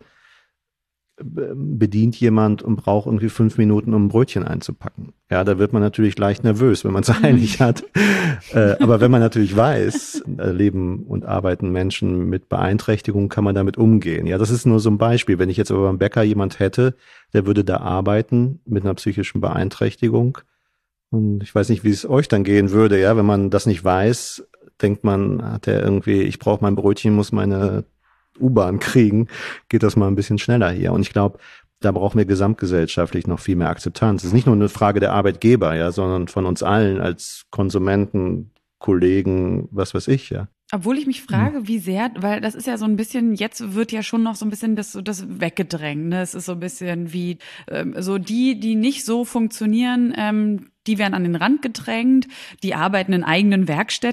Speaker 4: bedient jemand und braucht irgendwie 5 Minuten, um ein Brötchen einzupacken. Ja, da wird man natürlich leicht nervös, wenn man es eilig hat. Aber wenn man natürlich weiß, leben und arbeiten Menschen mit Beeinträchtigung, kann man damit umgehen. Ja, das ist nur so ein Beispiel. Wenn ich jetzt aber beim Bäcker jemand hätte, der würde da arbeiten mit einer psychischen Beeinträchtigung. Und ich weiß nicht, wie es euch dann gehen würde. Ja, wenn man das nicht weiß, denkt man, hat er irgendwie, ich brauche mein Brötchen, muss meine U-Bahn kriegen, geht das mal ein bisschen schneller hier. Und ich glaube, da brauchen wir gesamtgesellschaftlich noch viel mehr Akzeptanz. Es ist nicht nur eine Frage der Arbeitgeber, ja, sondern von uns allen als Konsumenten, Kollegen, was weiß ich, ja.
Speaker 2: Obwohl ich mich frage, wie sehr, weil das ist ja so ein bisschen, jetzt wird ja schon noch so ein bisschen das weggedrängt, ne? Es ist so ein bisschen wie, so die nicht so funktionieren, die werden an den Rand gedrängt, die arbeiten in eigenen Werkstätten.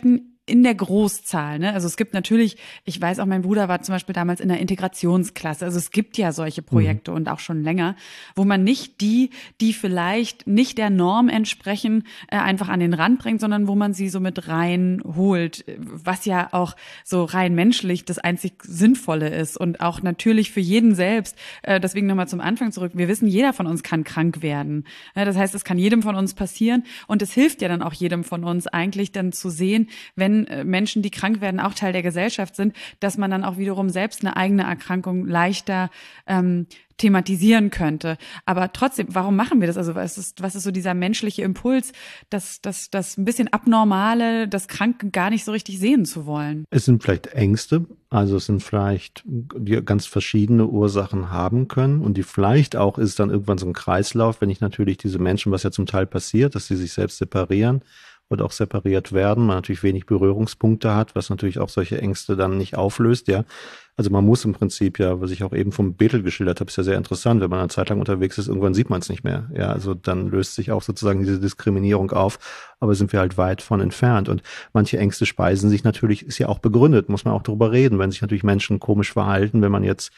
Speaker 2: in der Großzahl, ne? Also es gibt natürlich, ich weiß auch, mein Bruder war zum Beispiel damals in der Integrationsklasse. Also es gibt ja solche Projekte und auch schon länger, wo man nicht die vielleicht nicht der Norm entsprechen, einfach an den Rand bringt, sondern wo man sie so mit reinholt, was ja auch so rein menschlich das einzig Sinnvolle ist und auch natürlich für jeden selbst. Deswegen nochmal zum Anfang zurück. Wir wissen, jeder von uns kann krank werden. Das heißt, es kann jedem von uns passieren und es hilft ja dann auch jedem von uns eigentlich dann zu sehen, wenn Menschen, die krank werden, auch Teil der Gesellschaft sind, dass man dann auch wiederum selbst eine eigene Erkrankung leichter thematisieren könnte. Aber trotzdem, warum machen wir das? Also was ist so dieser menschliche Impuls, das ein bisschen Abnormale, das Kranke gar nicht so richtig sehen zu wollen?
Speaker 4: Es sind vielleicht Ängste, also es sind vielleicht, die ganz verschiedene Ursachen haben können und die vielleicht auch ist dann irgendwann so ein Kreislauf, wenn ich natürlich diese Menschen, was ja zum Teil passiert, dass sie sich selbst separieren oder auch separiert werden, man natürlich wenig Berührungspunkte hat, was natürlich auch solche Ängste dann nicht auflöst, ja. Also man muss im Prinzip ja, was ich auch eben vom Bethel geschildert habe, ist ja sehr interessant, wenn man eine Zeit lang unterwegs ist, irgendwann sieht man es nicht mehr. Ja, also dann löst sich auch sozusagen diese Diskriminierung auf, aber sind wir halt weit von entfernt. Und manche Ängste speisen sich natürlich, ist ja auch begründet, muss man auch drüber reden, wenn sich natürlich Menschen komisch verhalten, wenn man jetzt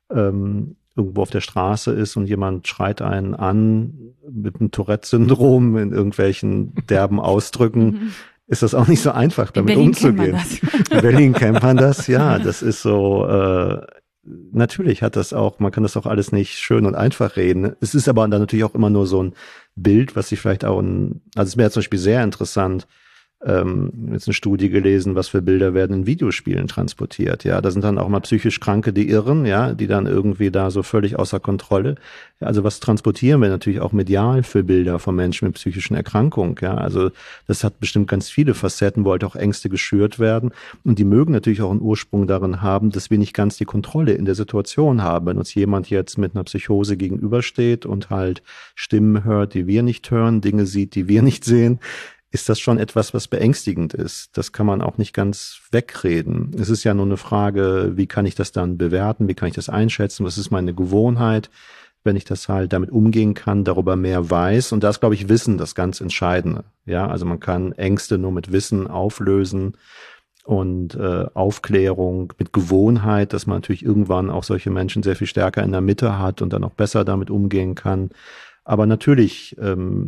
Speaker 4: irgendwo auf der Straße ist und jemand schreit einen an mit einem Tourette-Syndrom in irgendwelchen derben Ausdrücken, ist das auch nicht so einfach, damit umzugehen. In Berlin kennt man das, ja. Das ist so, natürlich hat das auch, man kann das auch alles nicht schön und einfach reden. Es ist aber dann natürlich auch immer nur so ein Bild, was sich vielleicht auch, also es wäre zum Beispiel sehr interessant, jetzt eine Studie gelesen, was für Bilder werden in Videospielen transportiert, ja, da sind dann auch mal psychisch Kranke, die irren, ja, die dann irgendwie da so völlig außer Kontrolle, ja, also was transportieren wir natürlich auch medial für Bilder von Menschen mit psychischen Erkrankungen, ja, also das hat bestimmt ganz viele Facetten, wo halt auch Ängste geschürt werden und die mögen natürlich auch einen Ursprung darin haben, dass wir nicht ganz die Kontrolle in der Situation haben, wenn uns jemand jetzt mit einer Psychose gegenübersteht und halt Stimmen hört, die wir nicht hören, Dinge sieht, die wir nicht sehen, ist das schon etwas, was beängstigend ist. Das kann man auch nicht ganz wegreden. Es ist ja nur eine Frage, wie kann ich das dann bewerten, wie kann ich das einschätzen, was ist meine Gewohnheit, wenn ich das halt damit umgehen kann, darüber mehr weiß. Und da ist, glaube ich, Wissen das ganz Entscheidende. Ja, also man kann Ängste nur mit Wissen auflösen und Aufklärung mit Gewohnheit, dass man natürlich irgendwann auch solche Menschen sehr viel stärker in der Mitte hat und dann auch besser damit umgehen kann. Aber natürlich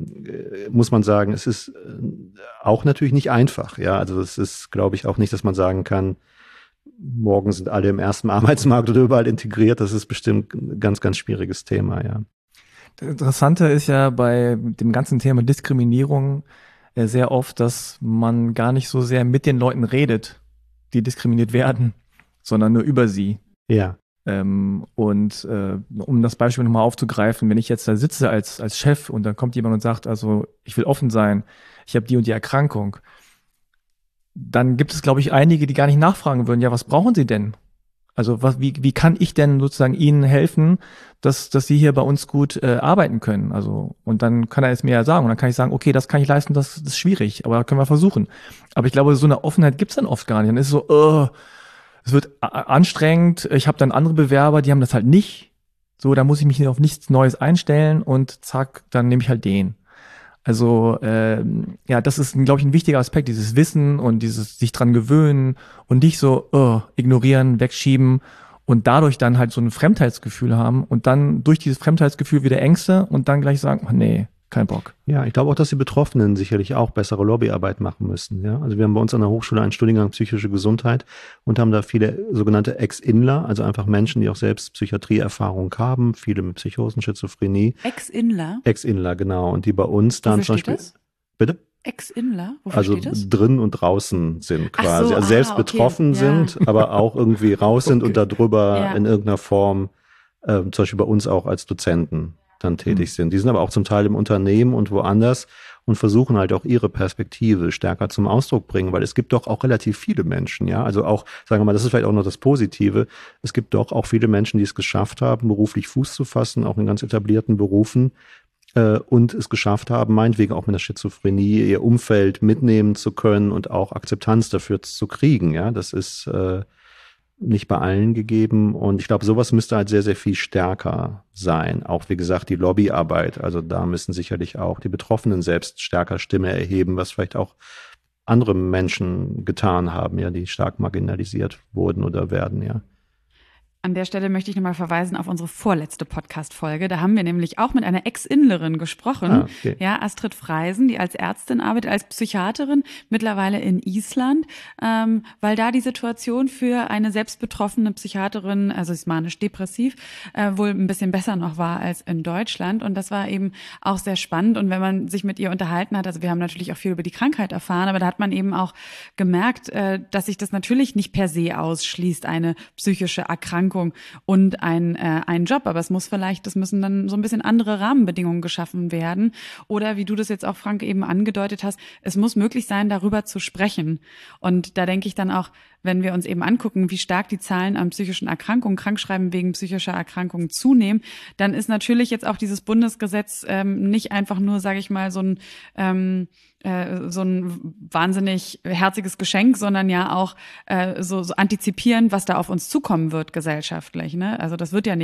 Speaker 4: muss man sagen, es ist auch natürlich nicht einfach. Ja, also es ist, glaube ich, auch nicht, dass man sagen kann, morgen sind alle im ersten Arbeitsmarkt oder überall integriert. Das ist bestimmt ein ganz, ganz schwieriges Thema, ja.
Speaker 3: Das Interessante ist ja bei dem ganzen Thema Diskriminierung sehr oft, dass man gar nicht so sehr mit den Leuten redet, die diskriminiert werden, sondern nur über sie.
Speaker 4: Ja.
Speaker 3: Und um das Beispiel nochmal aufzugreifen, wenn ich jetzt da sitze als Chef und dann kommt jemand und sagt, also ich will offen sein, ich habe die und die Erkrankung, dann gibt es, glaube ich, einige, die gar nicht nachfragen würden, ja, was brauchen Sie denn? Also wie kann ich denn sozusagen Ihnen helfen, dass Sie hier bei uns gut arbeiten können? Also und dann kann er es mir ja sagen und dann kann ich sagen, okay, das kann ich leisten, das ist schwierig, aber können wir versuchen. Aber ich glaube, so eine Offenheit gibt's dann oft gar nicht. Dann ist es so, es wird anstrengend, ich habe dann andere Bewerber, die haben das halt nicht. So, da muss ich mich auf nichts Neues einstellen und zack, dann nehme ich halt den. Also ja, das ist, glaube ich, ein wichtiger Aspekt, dieses Wissen und dieses sich dran gewöhnen und nicht so ignorieren, wegschieben und dadurch dann halt so ein Fremdheitsgefühl haben und dann durch dieses Fremdheitsgefühl wieder Ängste und dann gleich sagen, oh, nee, kein Bock.
Speaker 4: Ja, ich glaube auch, dass die Betroffenen sicherlich auch bessere Lobbyarbeit machen müssen. Ja, also wir haben bei uns an der Hochschule einen Studiengang psychische Gesundheit und haben da viele sogenannte Ex-Inler, also einfach Menschen, die auch selbst Psychiatrieerfahrung haben, viele mit Psychosen, Schizophrenie.
Speaker 2: Ex-Inler?
Speaker 4: Ex-Inler, genau. Und die bei uns dann zum Beispiel.
Speaker 2: Das?
Speaker 4: Bitte?
Speaker 2: Ex-Inler? Wofür
Speaker 4: also
Speaker 2: steht das?
Speaker 4: Drin und draußen sind quasi.
Speaker 2: So,
Speaker 4: also selbst
Speaker 2: okay.
Speaker 4: betroffen sind, aber auch irgendwie raus sind und darüber in irgendeiner Form, zum Beispiel bei uns auch als Dozenten dann tätig sind. Die sind aber auch zum Teil im Unternehmen und woanders und versuchen halt auch ihre Perspektive stärker zum Ausdruck bringen, weil es gibt doch auch relativ viele Menschen, ja, also auch, sagen wir mal, das ist vielleicht auch noch das Positive, es gibt doch auch viele Menschen, die es geschafft haben, beruflich Fuß zu fassen, auch in ganz etablierten Berufen und es geschafft haben, meinetwegen auch mit der Schizophrenie ihr Umfeld mitnehmen zu können und auch Akzeptanz dafür zu kriegen, ja, das ist nicht bei allen gegeben und ich glaube, sowas müsste halt sehr, sehr viel stärker sein. Auch wie gesagt, die Lobbyarbeit, also da müssen sicherlich auch die Betroffenen selbst stärker Stimme erheben, was vielleicht auch andere Menschen getan haben, ja, die stark marginalisiert wurden oder werden, ja.
Speaker 2: An der Stelle möchte ich nochmal verweisen auf unsere vorletzte Podcast-Folge. Da haben wir nämlich auch mit einer Ex-Inlerin gesprochen,
Speaker 4: Okay.
Speaker 2: ja, Astrid Freisen, die als Ärztin arbeitet, als Psychiaterin, mittlerweile in Island, weil da die Situation für eine selbstbetroffene Psychiaterin, also sie ist manisch-depressiv, wohl ein bisschen besser noch war als in Deutschland. Und das war eben auch sehr spannend. Und wenn man sich mit ihr unterhalten hat, also wir haben natürlich auch viel über die Krankheit erfahren, aber da hat man eben auch gemerkt, dass sich das natürlich nicht per se ausschließt, eine psychische Erkrankung und ein Job, aber es müssen dann so ein bisschen andere Rahmenbedingungen geschaffen werden. Oder wie du das jetzt auch, Frank, eben angedeutet hast, es muss möglich sein, darüber zu sprechen. Und da denke ich dann auch, wenn wir uns eben angucken, wie stark die Zahlen an psychischen Erkrankungen, Krankschreiben wegen psychischer Erkrankungen zunehmen, dann ist natürlich jetzt auch dieses Bundesgesetz nicht einfach nur, sage ich mal, so ein wahnsinnig herziges Geschenk, sondern ja auch so antizipieren, was da auf uns zukommen wird gesellschaftlich. Ne? Also das wird ja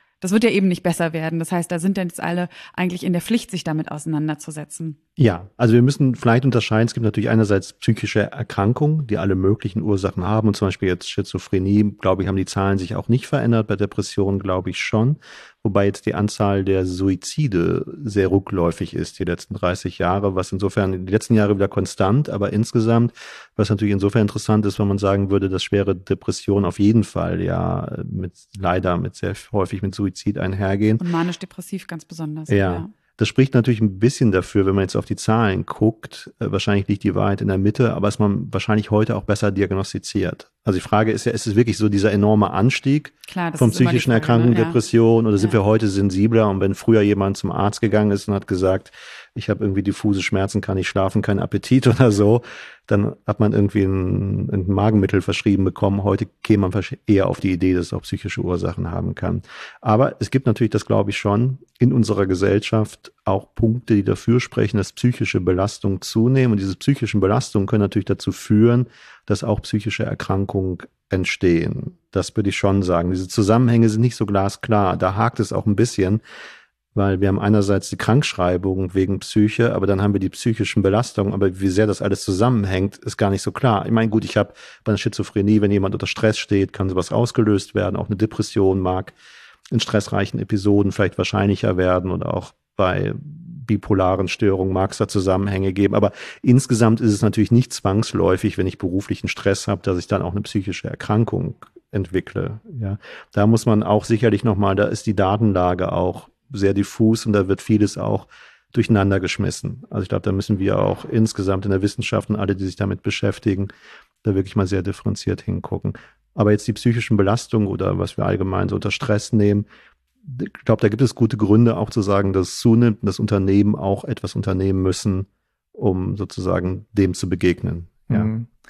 Speaker 2: eben nicht besser werden. Das heißt, da sind jetzt alle eigentlich in der Pflicht, sich damit auseinanderzusetzen.
Speaker 4: Ja, also wir müssen vielleicht unterscheiden. Es gibt natürlich einerseits psychische Erkrankungen, die alle möglichen Ursachen haben. Und zum Beispiel jetzt Schizophrenie, glaube ich, haben die Zahlen sich auch nicht verändert. Bei Depressionen glaube ich schon. Wobei jetzt die Anzahl der Suizide sehr rückläufig ist, die letzten 30 Jahre, was insofern die letzten Jahre wieder konstant, aber insgesamt, was natürlich insofern interessant ist, wenn man sagen würde, dass schwere Depressionen auf jeden Fall ja leider sehr häufig mit Suizid einhergehen.
Speaker 2: Und manisch-depressiv ganz besonders.
Speaker 4: Ja. Das spricht natürlich ein bisschen dafür, wenn man jetzt auf die Zahlen guckt. Wahrscheinlich liegt die Wahrheit in der Mitte, aber ist man wahrscheinlich heute auch besser diagnostiziert. Also die Frage ist ja, ist es wirklich so dieser enorme Anstieg von psychischen Erkrankungen, Depressionen, oder sind wir heute sensibler? Und wenn früher jemand zum Arzt gegangen ist und hat gesagt, ich habe irgendwie diffuse Schmerzen, kann nicht schlafen, keinen Appetit oder so, dann hat man irgendwie ein Magenmittel verschrieben bekommen. Heute käme man eher auf die Idee, dass es auch psychische Ursachen haben kann. Aber es gibt natürlich, das glaube ich schon, in unserer Gesellschaft auch Punkte, die dafür sprechen, dass psychische Belastungen zunehmen. Und diese psychischen Belastungen können natürlich dazu führen, dass auch psychische Erkrankungen entstehen. Das würde ich schon sagen. Diese Zusammenhänge sind nicht so glasklar. Da hakt es auch ein bisschen, weil wir haben einerseits die Krankschreibung wegen Psyche, aber dann haben wir die psychischen Belastungen. Aber wie sehr das alles zusammenhängt, ist gar nicht so klar. Ich meine, gut, ich habe bei einer Schizophrenie, wenn jemand unter Stress steht, kann sowas ausgelöst werden. Auch eine Depression mag in stressreichen Episoden vielleicht wahrscheinlicher werden, oder auch bei bipolaren Störungen mag es da Zusammenhänge geben. Aber insgesamt ist es natürlich nicht zwangsläufig, wenn ich beruflichen Stress habe, dass ich dann auch eine psychische Erkrankung entwickle. Ja, da muss man auch sicherlich nochmal, da ist die Datenlage auch sehr diffus und da wird vieles auch durcheinander geschmissen. Also ich glaube, da müssen wir auch insgesamt in der Wissenschaft und alle, die sich damit beschäftigen, da wirklich mal sehr differenziert hingucken. Aber jetzt die psychischen Belastungen oder was wir allgemein so unter Stress nehmen, ich glaube, da gibt es gute Gründe auch zu sagen, dass es zunimmt und dass Unternehmen auch etwas unternehmen müssen, um sozusagen dem zu begegnen. Ja.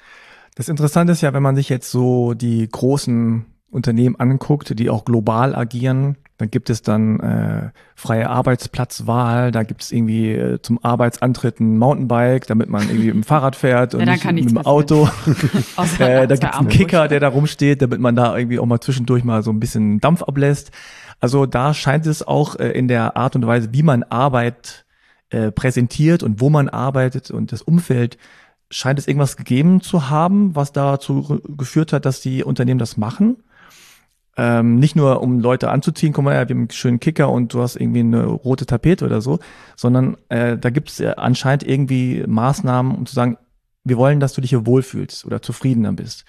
Speaker 3: Das Interessante ist ja, wenn man sich jetzt so die großen Unternehmen anguckt, die auch global agieren, dann gibt es dann freie Arbeitsplatzwahl, da gibt es irgendwie zum Arbeitsantritt ein Mountainbike, damit man irgendwie mit dem Fahrrad fährt und nicht mit dem Auto. Da gibt es einen Kicker, der da rumsteht, damit man da irgendwie auch mal zwischendurch mal so ein bisschen Dampf ablässt. Also da scheint es auch in der Art und Weise, wie man Arbeit präsentiert und wo man arbeitet und das Umfeld, scheint es irgendwas gegeben zu haben, was dazu geführt hat, dass die Unternehmen das machen. Nicht nur, um Leute anzuziehen, guck mal, ja, wir haben einen schönen Kicker und du hast irgendwie eine rote Tapete oder so, sondern da gibt es anscheinend irgendwie Maßnahmen, um zu sagen, wir wollen, dass du dich hier wohlfühlst oder zufriedener bist.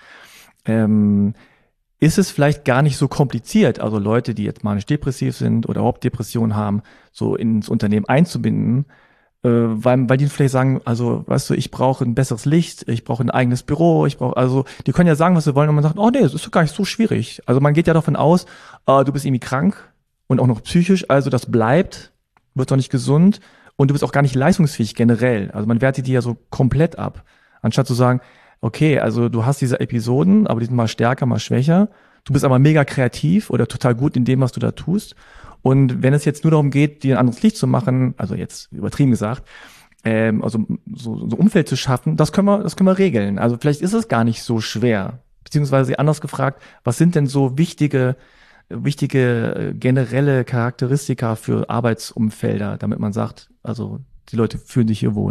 Speaker 3: Ist es vielleicht gar nicht so kompliziert, also Leute, die jetzt manisch-depressiv sind oder überhaupt Depressionen haben, so ins Unternehmen einzubinden, weil die vielleicht sagen, also weißt du, ich brauche ein besseres Licht, ich brauche ein eigenes Büro, also die können ja sagen, was sie wollen, und man sagt, oh nee, das ist doch gar nicht so schwierig. Also man geht ja davon aus, du bist irgendwie krank und auch noch psychisch, also das bleibt, wird doch nicht gesund und du bist auch gar nicht leistungsfähig generell. Also man wertet die ja so komplett ab, anstatt zu sagen, okay, also du hast diese Episoden, aber die sind mal stärker, mal schwächer, du bist aber mega kreativ oder total gut in dem, was du da tust. Und wenn es jetzt nur darum geht, dir ein anderes Licht zu machen, also jetzt übertrieben gesagt, also so Umfeld zu schaffen, das können wir regeln. Also vielleicht ist es gar nicht so schwer. Beziehungsweise anders gefragt, was sind denn so wichtige generelle Charakteristika für Arbeitsumfelder, damit man sagt, also die Leute fühlen sich hier wohl?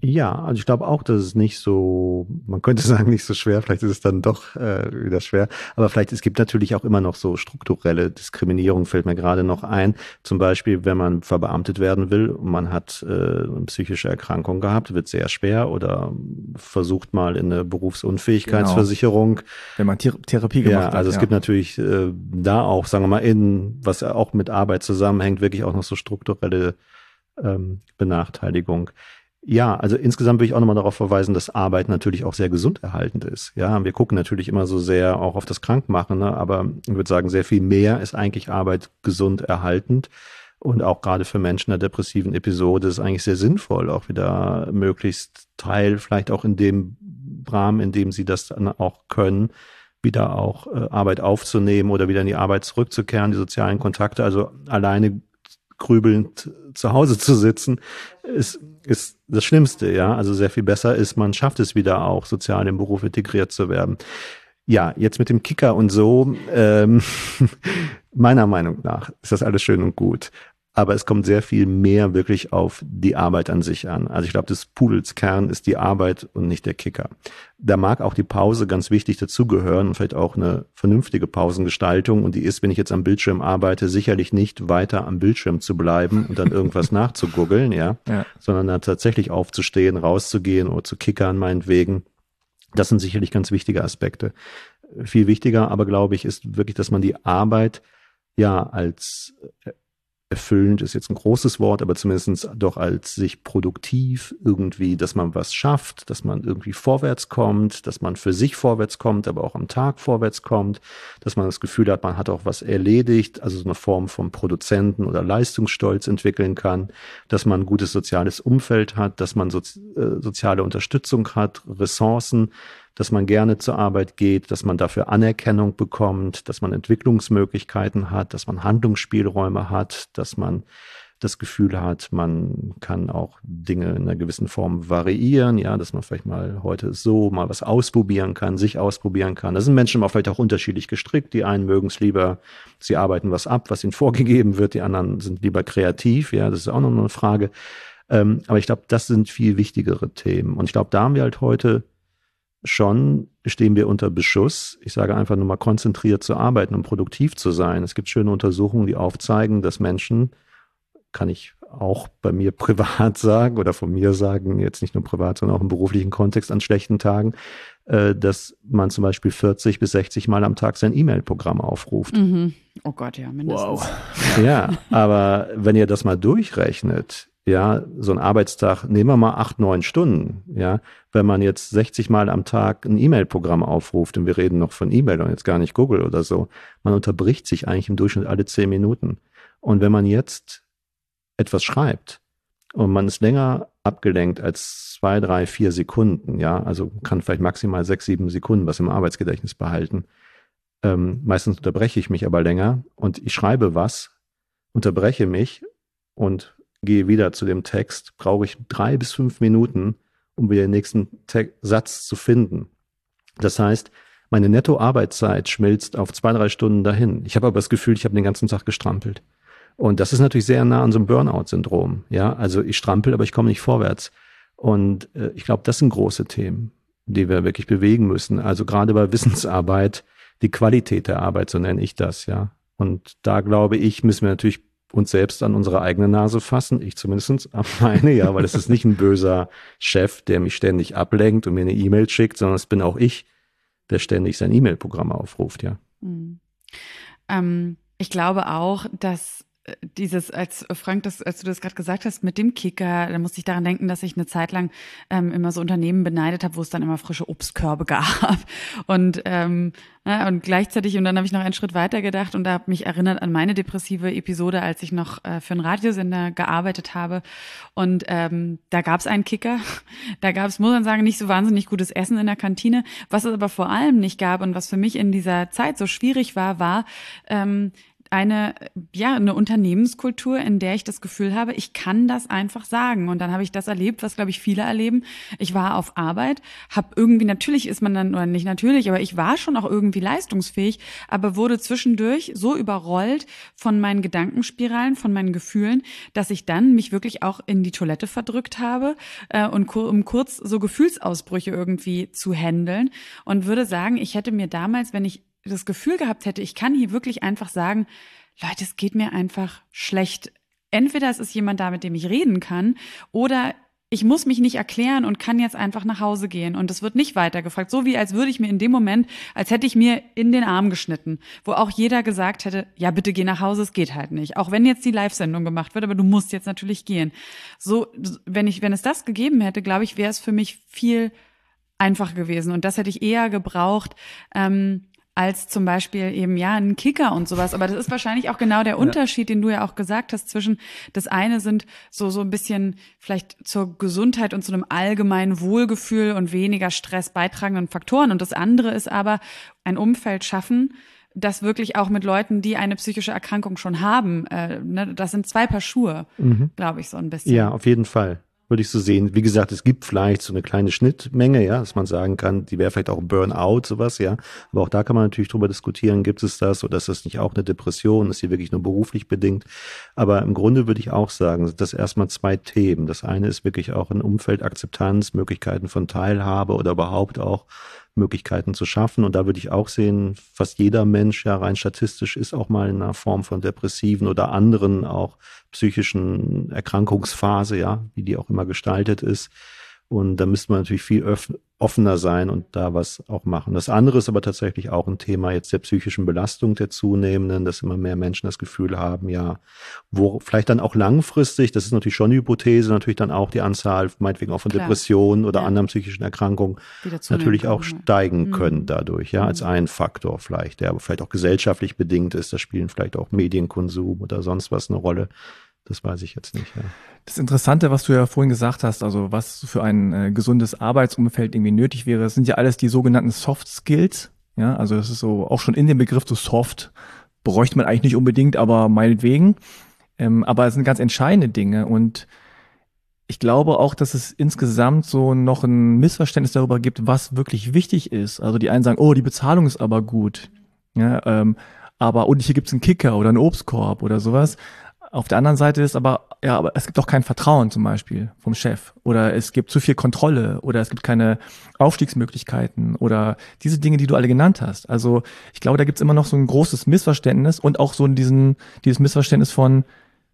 Speaker 4: Ja, also ich glaube auch, dass es nicht so, man könnte sagen, nicht so schwer, vielleicht ist es dann doch wieder schwer, aber es gibt natürlich auch immer noch so strukturelle Diskriminierung, fällt mir gerade noch ein. Zum Beispiel, wenn man verbeamtet werden will und man hat eine psychische Erkrankung gehabt, wird sehr schwer, oder versucht mal in eine Berufsunfähigkeitsversicherung.
Speaker 3: Genau. Wenn man Therapie gemacht hat.
Speaker 4: Also es gibt natürlich da auch, sagen wir mal, was auch mit Arbeit zusammenhängt, wirklich auch noch so strukturelle Benachteiligung. Ja, also insgesamt will ich auch nochmal darauf verweisen, dass Arbeit natürlich auch sehr gesunderhaltend ist. Ja, wir gucken natürlich immer so sehr auch auf das Krankmachen, ne? Aber ich würde sagen, sehr viel mehr ist eigentlich Arbeit gesunderhaltend. Und auch gerade für Menschen in der depressiven Episode ist es eigentlich sehr sinnvoll, auch wieder möglichst Teil, vielleicht auch in dem Rahmen, in dem sie das dann auch können, wieder auch Arbeit aufzunehmen oder wieder in die Arbeit zurückzukehren, die sozialen Kontakte. Also alleine grübelnd zu Hause zu sitzen, ist das Schlimmste, ja. Also sehr viel besser ist, man schafft es wieder auch, sozial im Beruf integriert zu werden. Ja, jetzt mit dem Kicker und so, meiner Meinung nach ist das alles schön und gut. Aber es kommt sehr viel mehr wirklich auf die Arbeit an sich an. Also ich glaube, des Pudels Kern ist die Arbeit und nicht der Kicker. Da mag auch die Pause ganz wichtig dazugehören und vielleicht auch eine vernünftige Pausengestaltung. Und die ist, wenn ich jetzt am Bildschirm arbeite, sicherlich nicht weiter am Bildschirm zu bleiben und dann irgendwas nachzugoogeln, ja, sondern dann tatsächlich aufzustehen, rauszugehen oder zu kickern meinetwegen. Das sind sicherlich ganz wichtige Aspekte. Viel wichtiger aber, glaube ich, ist wirklich, dass man die Arbeit ja als erfüllend ist jetzt ein großes Wort, aber zumindest doch als sich produktiv irgendwie, dass man was schafft, dass man irgendwie vorwärts kommt, dass man für sich vorwärts kommt, aber auch am Tag vorwärts kommt, dass man das Gefühl hat, man hat auch was erledigt, also so eine Form von Produzenten- oder Leistungsstolz entwickeln kann, dass man ein gutes soziales Umfeld hat, dass man soziale Unterstützung hat, Ressourcen, dass man gerne zur Arbeit geht, dass man dafür Anerkennung bekommt, dass man Entwicklungsmöglichkeiten hat, dass man Handlungsspielräume hat, dass man das Gefühl hat, man kann auch Dinge in einer gewissen Form variieren, ja, dass man vielleicht mal heute so mal was ausprobieren kann, sich ausprobieren kann. Da sind Menschen auch vielleicht auch unterschiedlich gestrickt. Die einen mögen es lieber, sie arbeiten was ab, was ihnen vorgegeben wird, die anderen sind lieber kreativ, ja, das ist auch noch eine Frage. Aber ich glaube, das sind viel wichtigere Themen. Und ich glaube, da haben wir halt heute schon, stehen wir unter Beschuss. Ich sage einfach nur mal, konzentriert zu arbeiten und produktiv zu sein. Es gibt schöne Untersuchungen, die aufzeigen, dass Menschen, kann ich auch bei mir privat sagen oder von mir sagen, jetzt nicht nur privat, sondern auch im beruflichen Kontext an schlechten Tagen, dass man zum Beispiel 40 bis 60 Mal am Tag sein E-Mail-Programm aufruft.
Speaker 2: Mhm. Oh Gott, ja, mindestens.
Speaker 3: Wow.
Speaker 4: Ja, aber wenn ihr das mal durchrechnet, ja, so ein Arbeitstag, nehmen wir mal 8, 9 Stunden, ja, wenn man jetzt 60 Mal am Tag ein E-Mail-Programm aufruft, und wir reden noch von E-Mail und jetzt gar nicht Google oder so, man unterbricht sich eigentlich im Durchschnitt alle 10 Minuten. Und wenn man jetzt etwas schreibt und man ist länger abgelenkt als 2, 3, 4 Sekunden, ja, also kann vielleicht maximal 6, 7 Sekunden was im Arbeitsgedächtnis behalten. Meistens unterbreche ich mich aber länger und ich schreibe was, unterbreche mich und gehe wieder zu dem Text, brauche ich 3 bis 5 Minuten, um wieder den nächsten Satz zu finden. Das heißt, meine Netto-Arbeitszeit schmilzt auf 2, 3 Stunden dahin. Ich habe aber das Gefühl, ich habe den ganzen Tag gestrampelt. Und das ist natürlich sehr nah an so einem Burnout-Syndrom. Ja, also ich strampel, aber ich komme nicht vorwärts. Und ich glaube, das sind große Themen, die wir wirklich bewegen müssen. Also gerade bei Wissensarbeit, die Qualität der Arbeit, so nenne ich das, ja. Und da glaube ich, müssen wir natürlich uns selbst an unsere eigene Nase fassen, ich zumindest an meine, ja, weil es ist nicht ein böser Chef, der mich ständig ablenkt und mir eine E-Mail schickt, sondern es bin auch ich, der ständig sein E-Mail-Programm aufruft, ja.
Speaker 2: Ich glaube auch, dass dieses, als Frank, als du das gerade gesagt hast, mit dem Kicker, da musste ich daran denken, dass ich eine Zeit lang immer so Unternehmen beneidet habe, wo es dann immer frische Obstkörbe gab. Und gleichzeitig, und dann habe ich noch einen Schritt weiter gedacht und da habe mich erinnert an meine depressive Episode, als ich noch für einen Radiosender gearbeitet habe. Und da gab es einen Kicker. Da gab es, muss man sagen, nicht so wahnsinnig gutes Essen in der Kantine. Was es aber vor allem nicht gab und was für mich in dieser Zeit so schwierig war, eine Unternehmenskultur, in der ich das Gefühl habe, ich kann das einfach sagen. Und dann habe ich das erlebt, was, glaube ich, viele erleben. Ich war auf Arbeit, habe irgendwie, natürlich ist man dann, oder nicht natürlich, aber ich war schon auch irgendwie leistungsfähig, aber wurde zwischendurch so überrollt von meinen Gedankenspiralen, von meinen Gefühlen, dass ich dann mich wirklich auch in die Toilette verdrückt habe um kurz so Gefühlsausbrüche irgendwie zu handeln und würde sagen, ich hätte mir damals, wenn ich das Gefühl gehabt hätte, ich kann hier wirklich einfach sagen, Leute, es geht mir einfach schlecht. Entweder es ist jemand da, mit dem ich reden kann, oder ich muss mich nicht erklären und kann jetzt einfach nach Hause gehen und es wird nicht weitergefragt. So wie als würde ich mir in dem Moment, als hätte ich mir in den Arm geschnitten, wo auch jeder gesagt hätte, ja bitte geh nach Hause, es geht halt nicht. Auch wenn jetzt die Live-Sendung gemacht wird, aber du musst jetzt natürlich gehen. So, wenn es das gegeben hätte, glaube ich, wäre es für mich viel einfacher gewesen und das hätte ich eher gebraucht, als zum Beispiel eben, einen Kicker und sowas. Aber das ist wahrscheinlich auch genau der Unterschied, den du ja auch gesagt hast, zwischen das eine sind so ein bisschen vielleicht zur Gesundheit und zu einem allgemeinen Wohlgefühl und weniger Stress beitragenden Faktoren. Und das andere ist aber ein Umfeld schaffen, das wirklich auch mit Leuten, die eine psychische Erkrankung schon haben, das sind zwei Paar Schuhe, glaube ich, so ein bisschen.
Speaker 4: Ja, auf jeden Fall. Würde ich so sehen. Wie gesagt, es gibt vielleicht so eine kleine Schnittmenge, ja, dass man sagen kann, die wäre vielleicht auch Burnout, sowas, ja. Aber auch da kann man natürlich drüber diskutieren, gibt es das oder ist das nicht auch eine Depression, ist die wirklich nur beruflich bedingt? Aber im Grunde würde ich auch sagen, das erstmal zwei Themen. Das eine ist wirklich auch ein Umfeldakzeptanz, Möglichkeiten von Teilhabe oder überhaupt auch Möglichkeiten zu schaffen. Und da würde ich auch sehen, fast jeder Mensch, ja rein statistisch, ist auch mal in einer Form von depressiven oder anderen auch psychischen Erkrankungsphase, ja, wie die auch immer gestaltet ist. Und da müsste man natürlich viel offener sein und da was auch machen. Das andere ist aber tatsächlich auch ein Thema jetzt der psychischen Belastung der zunehmenden, dass immer mehr Menschen das Gefühl haben, ja, wo vielleicht dann auch langfristig, das ist natürlich schon eine Hypothese, natürlich dann auch die Anzahl, meinetwegen auch von Depressionen oder anderen psychischen Erkrankungen natürlich auch steigen können dadurch, ja, als ein Faktor vielleicht, der aber vielleicht auch gesellschaftlich bedingt ist. Da spielen vielleicht auch Medienkonsum oder sonst was eine Rolle. Das weiß ich jetzt nicht, ja.
Speaker 3: Das Interessante, was du ja vorhin gesagt hast, also was für ein gesundes Arbeitsumfeld irgendwie nötig wäre, das sind ja alles die sogenannten Soft Skills. Ja, also das ist so auch schon in dem Begriff so soft, bräuchte man eigentlich nicht unbedingt, aber meinetwegen. Aber es sind ganz entscheidende Dinge und ich glaube auch, dass es insgesamt so noch ein Missverständnis darüber gibt, was wirklich wichtig ist. Also die einen sagen, oh, die Bezahlung ist aber gut. Ja, und hier gibt's einen Kicker oder einen Obstkorb oder sowas. Auf der anderen Seite ist aber es gibt auch kein Vertrauen zum Beispiel vom Chef oder es gibt zu viel Kontrolle oder es gibt keine Aufstiegsmöglichkeiten oder diese Dinge, die du alle genannt hast. Also ich glaube, da gibt's immer noch so ein großes Missverständnis und auch so dieses Missverständnis von,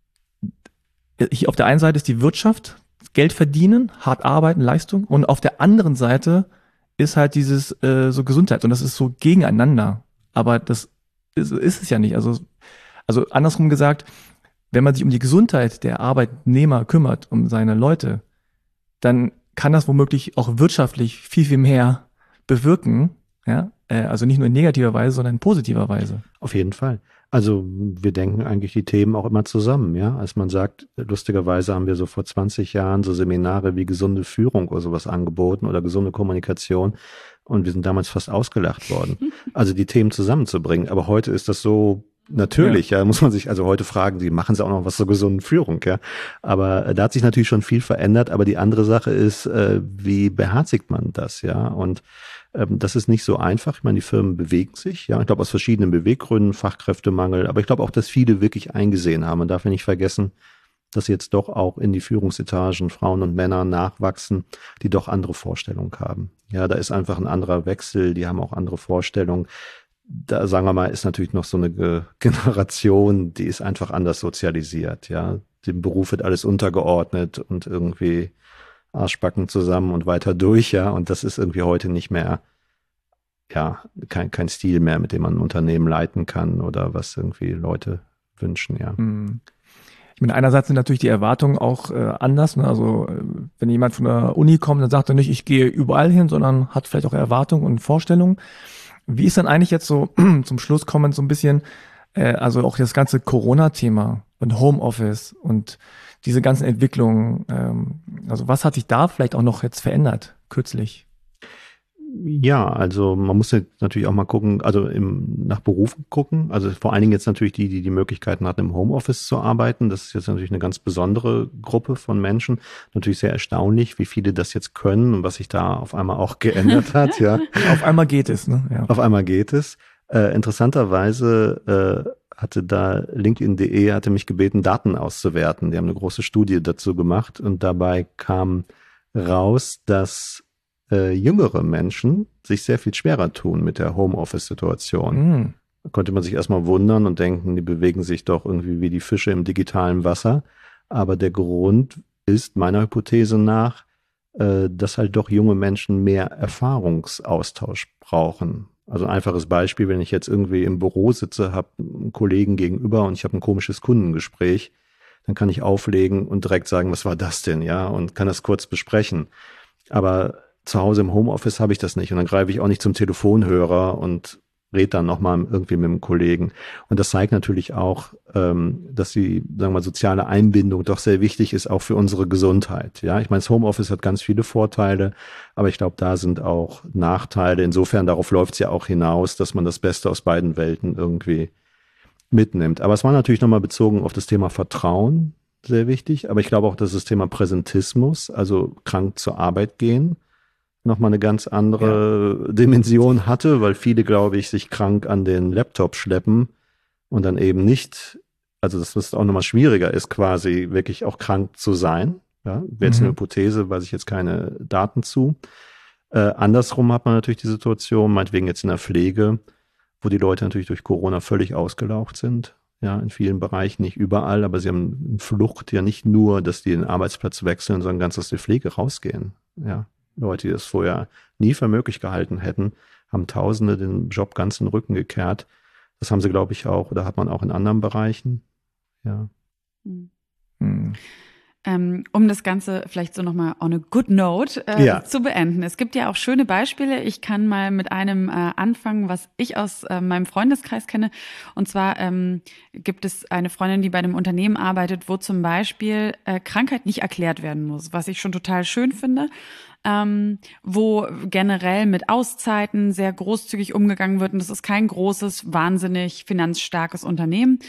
Speaker 3: hier auf der einen Seite ist die Wirtschaft, Geld verdienen, hart arbeiten, Leistung und auf der anderen Seite ist halt dieses so Gesundheit und das ist so gegeneinander. Aber das ist es ja nicht. Also andersrum gesagt, wenn man sich um die Gesundheit der Arbeitnehmer kümmert, um seine Leute, dann kann das womöglich auch wirtschaftlich viel, viel mehr bewirken. Ja? Also nicht nur in negativer Weise, sondern in positiver Weise.
Speaker 4: Auf jeden Fall. Also wir denken eigentlich die Themen auch immer zusammen, ja. Als man sagt, lustigerweise haben wir so vor 20 Jahren so Seminare wie gesunde Führung oder sowas angeboten oder gesunde Kommunikation und wir sind damals fast ausgelacht worden. Also die Themen zusammenzubringen. Aber heute ist das so natürlich, ja, muss man sich also heute fragen, die machen sie auch noch was zur gesunden Führung, ja. Aber da hat sich natürlich schon viel verändert. Aber die andere Sache ist, wie beherzigt man das, ja? Und das ist nicht so einfach. Ich meine, die Firmen bewegen sich, ja. Ich glaube aus verschiedenen Beweggründen, Fachkräftemangel. Aber ich glaube auch, dass viele wirklich eingesehen haben. Man darf ja nicht vergessen, dass jetzt doch auch in die Führungsetagen Frauen und Männer nachwachsen, die doch andere Vorstellungen haben. Ja, da ist einfach ein anderer Wechsel. Die haben auch andere Vorstellungen. Da, sagen wir mal, ist natürlich noch so eine Generation, die ist einfach anders sozialisiert, ja. Dem Beruf wird alles untergeordnet und irgendwie Arschbacken zusammen und weiter durch, ja. Und das ist irgendwie heute nicht mehr, ja, kein Stil mehr, mit dem man ein Unternehmen leiten kann oder was irgendwie Leute wünschen, ja.
Speaker 3: Ich meine, einerseits sind natürlich die Erwartungen auch anders. Ne? Also wenn jemand von der Uni kommt, dann sagt er nicht, ich gehe überall hin, sondern hat vielleicht auch Erwartungen und Vorstellungen. Wie ist denn eigentlich jetzt so zum Schluss kommend so ein bisschen, also auch das ganze Corona-Thema und Homeoffice und diese ganzen Entwicklungen, also was hat sich da vielleicht auch noch jetzt verändert, kürzlich?
Speaker 4: Ja, also man muss jetzt natürlich auch mal gucken, also nach Berufen gucken. Also vor allen Dingen jetzt natürlich die Möglichkeiten hatten, im Homeoffice zu arbeiten. Das ist jetzt natürlich eine ganz besondere Gruppe von Menschen. Natürlich sehr erstaunlich, wie viele das jetzt können und was sich da auf einmal auch geändert hat. Ja,
Speaker 3: Auf einmal geht es, ne? Ja.
Speaker 4: auf einmal geht es. Interessanterweise hatte da LinkedIn.de hatte mich gebeten, Daten auszuwerten. Die haben eine große Studie dazu gemacht und dabei kam raus, dass jüngere Menschen sich sehr viel schwerer tun mit der Homeoffice-Situation. Da konnte man sich erstmal wundern und denken, die bewegen sich doch irgendwie wie die Fische im digitalen Wasser. Aber der Grund ist meiner Hypothese nach, dass halt doch junge Menschen mehr Erfahrungsaustausch brauchen. Also ein einfaches Beispiel, wenn ich jetzt irgendwie im Büro sitze, habe einen Kollegen gegenüber und ich habe ein komisches Kundengespräch, dann kann ich auflegen und direkt sagen, was war das denn, ja, und kann das kurz besprechen. Aber zu Hause im Homeoffice habe ich das nicht und dann greife ich auch nicht zum Telefonhörer und rede dann nochmal irgendwie mit dem Kollegen. Und das zeigt natürlich auch, dass die, sagen wir mal, soziale Einbindung doch sehr wichtig ist, auch für unsere Gesundheit. Ja, ich meine, das Homeoffice hat ganz viele Vorteile, aber ich glaube, da sind auch Nachteile. Insofern, darauf läuft es ja auch hinaus, dass man das Beste aus beiden Welten irgendwie mitnimmt. Aber es war natürlich nochmal bezogen auf das Thema Vertrauen sehr wichtig. Aber ich glaube auch, dass das Thema Präsentismus, also krank zur Arbeit gehen, nochmal eine ganz andere Dimension hatte, weil viele, glaube ich, sich krank an den Laptop schleppen und dann eben nicht, also dass es auch nochmal schwieriger ist, quasi wirklich auch krank zu sein. Ja, wäre jetzt eine Hypothese, weiß ich jetzt keine Daten zu. Andersrum hat man natürlich die Situation, meinetwegen jetzt in der Pflege, wo die Leute natürlich durch Corona völlig ausgelaugt sind. Ja, in vielen Bereichen, nicht überall, aber sie haben eine Flucht ja nicht nur, dass die den Arbeitsplatz wechseln, sondern ganz aus der Pflege rausgehen. Ja. Leute, die das vorher nie für möglich gehalten hätten, haben Tausende den Job ganz in den Rücken gekehrt. Das haben sie, glaube ich, auch, oder hat man auch in anderen Bereichen. Ja.
Speaker 2: Um das Ganze vielleicht so nochmal on a good note zu beenden. Es gibt ja auch schöne Beispiele. Ich kann mal mit einem anfangen, was ich aus meinem Freundeskreis kenne. Und zwar gibt es eine Freundin, die bei einem Unternehmen arbeitet, wo zum Beispiel Krankheit nicht erklärt werden muss, was ich schon total schön finde. Wo generell mit Auszeiten sehr großzügig umgegangen wird. Und das ist kein großes, wahnsinnig finanzstarkes Unternehmen.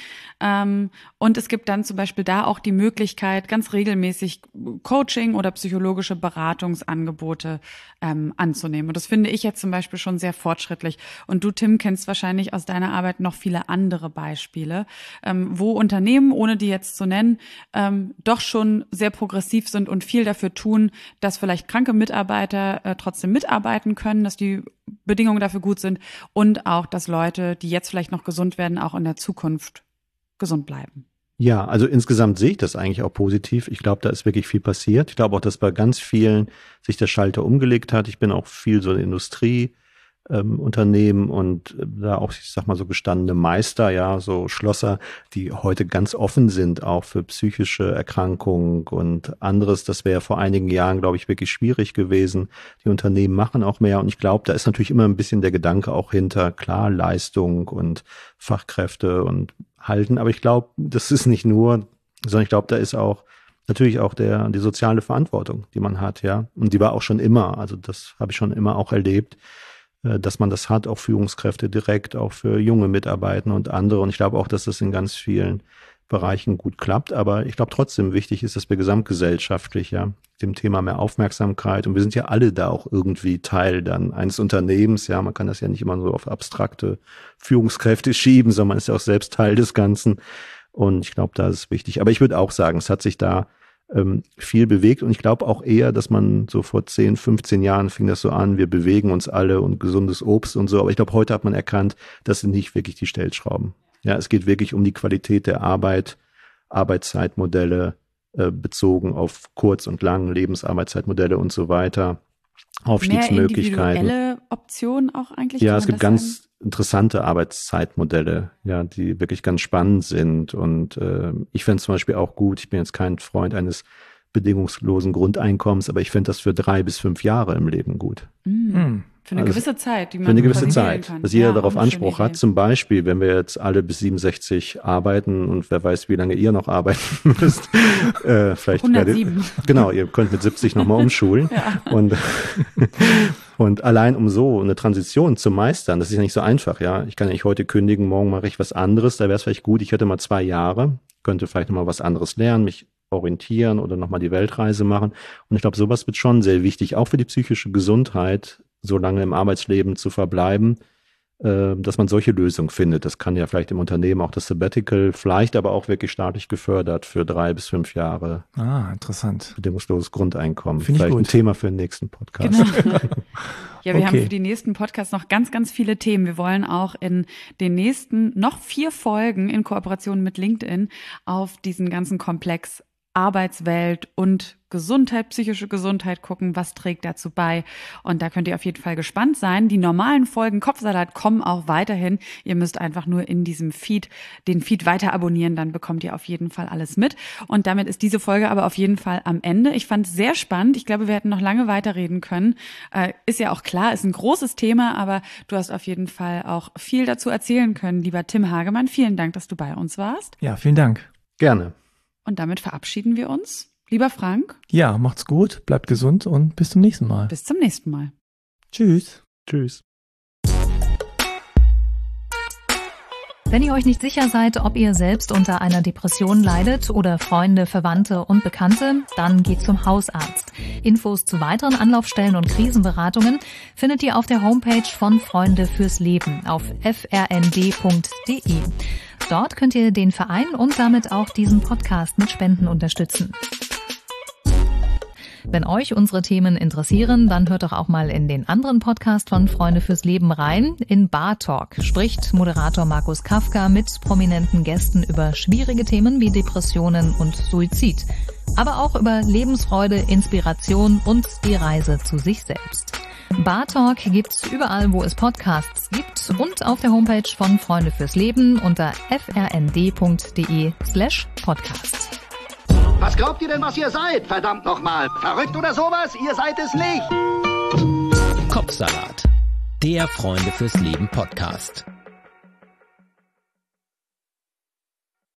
Speaker 2: Und es gibt dann zum Beispiel da auch die Möglichkeit, ganz regelmäßig Coaching oder psychologische Beratungsangebote anzunehmen. Und das finde ich jetzt zum Beispiel schon sehr fortschrittlich. Und du, Tim, kennst wahrscheinlich aus deiner Arbeit noch viele andere Beispiele, wo Unternehmen, ohne die jetzt zu nennen, doch schon sehr progressiv sind und viel dafür tun, dass vielleicht kranke Mitarbeiter trotzdem mitarbeiten können, dass die Bedingungen dafür gut sind und auch, dass Leute, die jetzt vielleicht noch gesund werden, auch in der Zukunft gesund bleiben.
Speaker 4: Ja, also insgesamt sehe ich das eigentlich auch positiv. Ich glaube, da ist wirklich viel passiert. Ich glaube auch, dass bei ganz vielen sich der Schalter umgelegt hat. Ich bin auch viel so in Industrie Unternehmen und da auch, ich sag mal, so gestandene Meister, ja, so Schlosser, die heute ganz offen sind, auch für psychische Erkrankungen und anderes. Das wäre vor einigen Jahren, glaube ich, wirklich schwierig gewesen. Die Unternehmen machen auch mehr und ich glaube, da ist natürlich immer ein bisschen der Gedanke auch hinter, klar, Leistung und Fachkräfte und halten. Aber ich glaube, das ist nicht nur, sondern ich glaube, da ist auch natürlich auch die soziale Verantwortung, die man hat, ja. Und die war auch schon immer, also das habe ich schon immer auch erlebt, dass man das hat, auch Führungskräfte direkt, auch für junge Mitarbeiter und andere. Und ich glaube auch, dass das in ganz vielen Bereichen gut klappt. Aber ich glaube trotzdem wichtig ist, dass wir gesamtgesellschaftlich ja dem Thema mehr Aufmerksamkeit, und wir sind ja alle da auch irgendwie Teil dann eines Unternehmens, ja, man kann das ja nicht immer so auf abstrakte Führungskräfte schieben, sondern man ist ja auch selbst Teil des Ganzen. Und ich glaube, da ist es wichtig. Aber ich würde auch sagen, es hat sich da viel bewegt und ich glaube auch eher, dass man so vor 10, 15 Jahren fing das so an, wir bewegen uns alle und gesundes Obst und so, aber ich glaube, heute hat man erkannt, das sind nicht wirklich die Stellschrauben. Ja, es geht wirklich um die Qualität der Arbeit, Arbeitszeitmodelle bezogen auf kurz- und lang, Lebensarbeitszeitmodelle und so weiter, Aufstiegsmöglichkeiten.
Speaker 2: Mehr individuelle Optionen auch eigentlich?
Speaker 4: Ja, es gibt ganz interessante Arbeitszeitmodelle, ja, die wirklich ganz spannend sind. Und ich fände es zum Beispiel auch gut, ich bin jetzt kein Freund eines bedingungslosen Grundeinkommens, aber ich fände das für 3 bis 5 Jahre im Leben gut.
Speaker 2: Für eine gewisse Zeit, die man
Speaker 4: für eine gewisse Zeit,
Speaker 2: kann.
Speaker 4: dass jeder darauf Anspruch hat. Zum Beispiel, wenn wir jetzt alle bis 67 arbeiten und wer weiß, wie lange ihr noch arbeiten müsst. Vielleicht
Speaker 2: 107.
Speaker 4: Genau, ihr könnt mit 70 nochmal umschulen.
Speaker 2: Ja.
Speaker 4: Und allein um so eine Transition zu meistern, das ist ja nicht so einfach, ja. Ich kann ja nicht heute kündigen, morgen mache ich was anderes. Da wäre es vielleicht gut, ich hätte mal 2 Jahre, könnte vielleicht nochmal was anderes lernen, mich orientieren oder nochmal die Weltreise machen. Und ich glaube, sowas wird schon sehr wichtig, auch für die psychische Gesundheit, so lange im Arbeitsleben zu verbleiben, dass man solche Lösungen findet. Das kann ja vielleicht im Unternehmen auch das Sabbatical, vielleicht aber auch wirklich staatlich gefördert für 3 bis 5 Jahre.
Speaker 3: Ah, interessant.
Speaker 4: Bedingungsloses Grundeinkommen.
Speaker 3: Finde ich
Speaker 4: vielleicht
Speaker 3: gut.
Speaker 4: ein Thema für den nächsten Podcast.
Speaker 2: Genau. Ja, wir haben
Speaker 3: Okay.
Speaker 2: für die nächsten Podcasts noch ganz, ganz viele Themen. Wir wollen auch in den nächsten noch 4 Folgen in Kooperation mit LinkedIn auf diesen ganzen Komplex Arbeitswelt und Gesundheit, psychische Gesundheit gucken, was trägt dazu bei. Und da könnt ihr auf jeden Fall gespannt sein. Die normalen Folgen Kopfsalat kommen auch weiterhin. Ihr müsst einfach nur in diesem den Feed weiter abonnieren, dann bekommt ihr auf jeden Fall alles mit. Und damit ist diese Folge aber auf jeden Fall am Ende. Ich fand es sehr spannend. Ich glaube, wir hätten noch lange weiterreden können. Ist ja auch klar, ist ein großes Thema, aber du hast auf jeden Fall auch viel dazu erzählen können, lieber Tim Hagemann. Vielen Dank, dass du bei uns warst.
Speaker 3: Ja, vielen Dank.
Speaker 4: Gerne.
Speaker 2: Und damit verabschieden wir uns. Lieber Frank,
Speaker 3: Ja, macht's gut, bleibt gesund und bis zum nächsten Mal.
Speaker 2: bis zum nächsten Mal.
Speaker 3: Tschüss.
Speaker 4: Tschüss.
Speaker 5: Wenn ihr euch nicht sicher seid, ob ihr selbst unter einer Depression leidet oder Freunde, Verwandte und Bekannte, dann geht zum Hausarzt. Infos zu weiteren Anlaufstellen und Krisenberatungen findet ihr auf der Homepage von Freunde fürs Leben auf frnd.de. Dort könnt ihr den Verein und damit auch diesen Podcast mit Spenden unterstützen. Wenn euch unsere Themen interessieren, dann hört doch auch mal in den anderen Podcast von Freunde fürs Leben rein. In Bar Talk spricht Moderator Markus Kafka mit prominenten Gästen über schwierige Themen wie Depressionen und Suizid. Aber auch über Lebensfreude, Inspiration und die Reise zu sich selbst. Bar Talk gibt's überall, wo es Podcasts gibt und auf der Homepage von Freunde fürs Leben unter frnd.de/podcast.
Speaker 6: Was glaubt ihr denn, was ihr seid? Verdammt nochmal. Verrückt oder sowas? Ihr seid es nicht.
Speaker 1: Kopfsalat, der Freunde fürs Leben Podcast.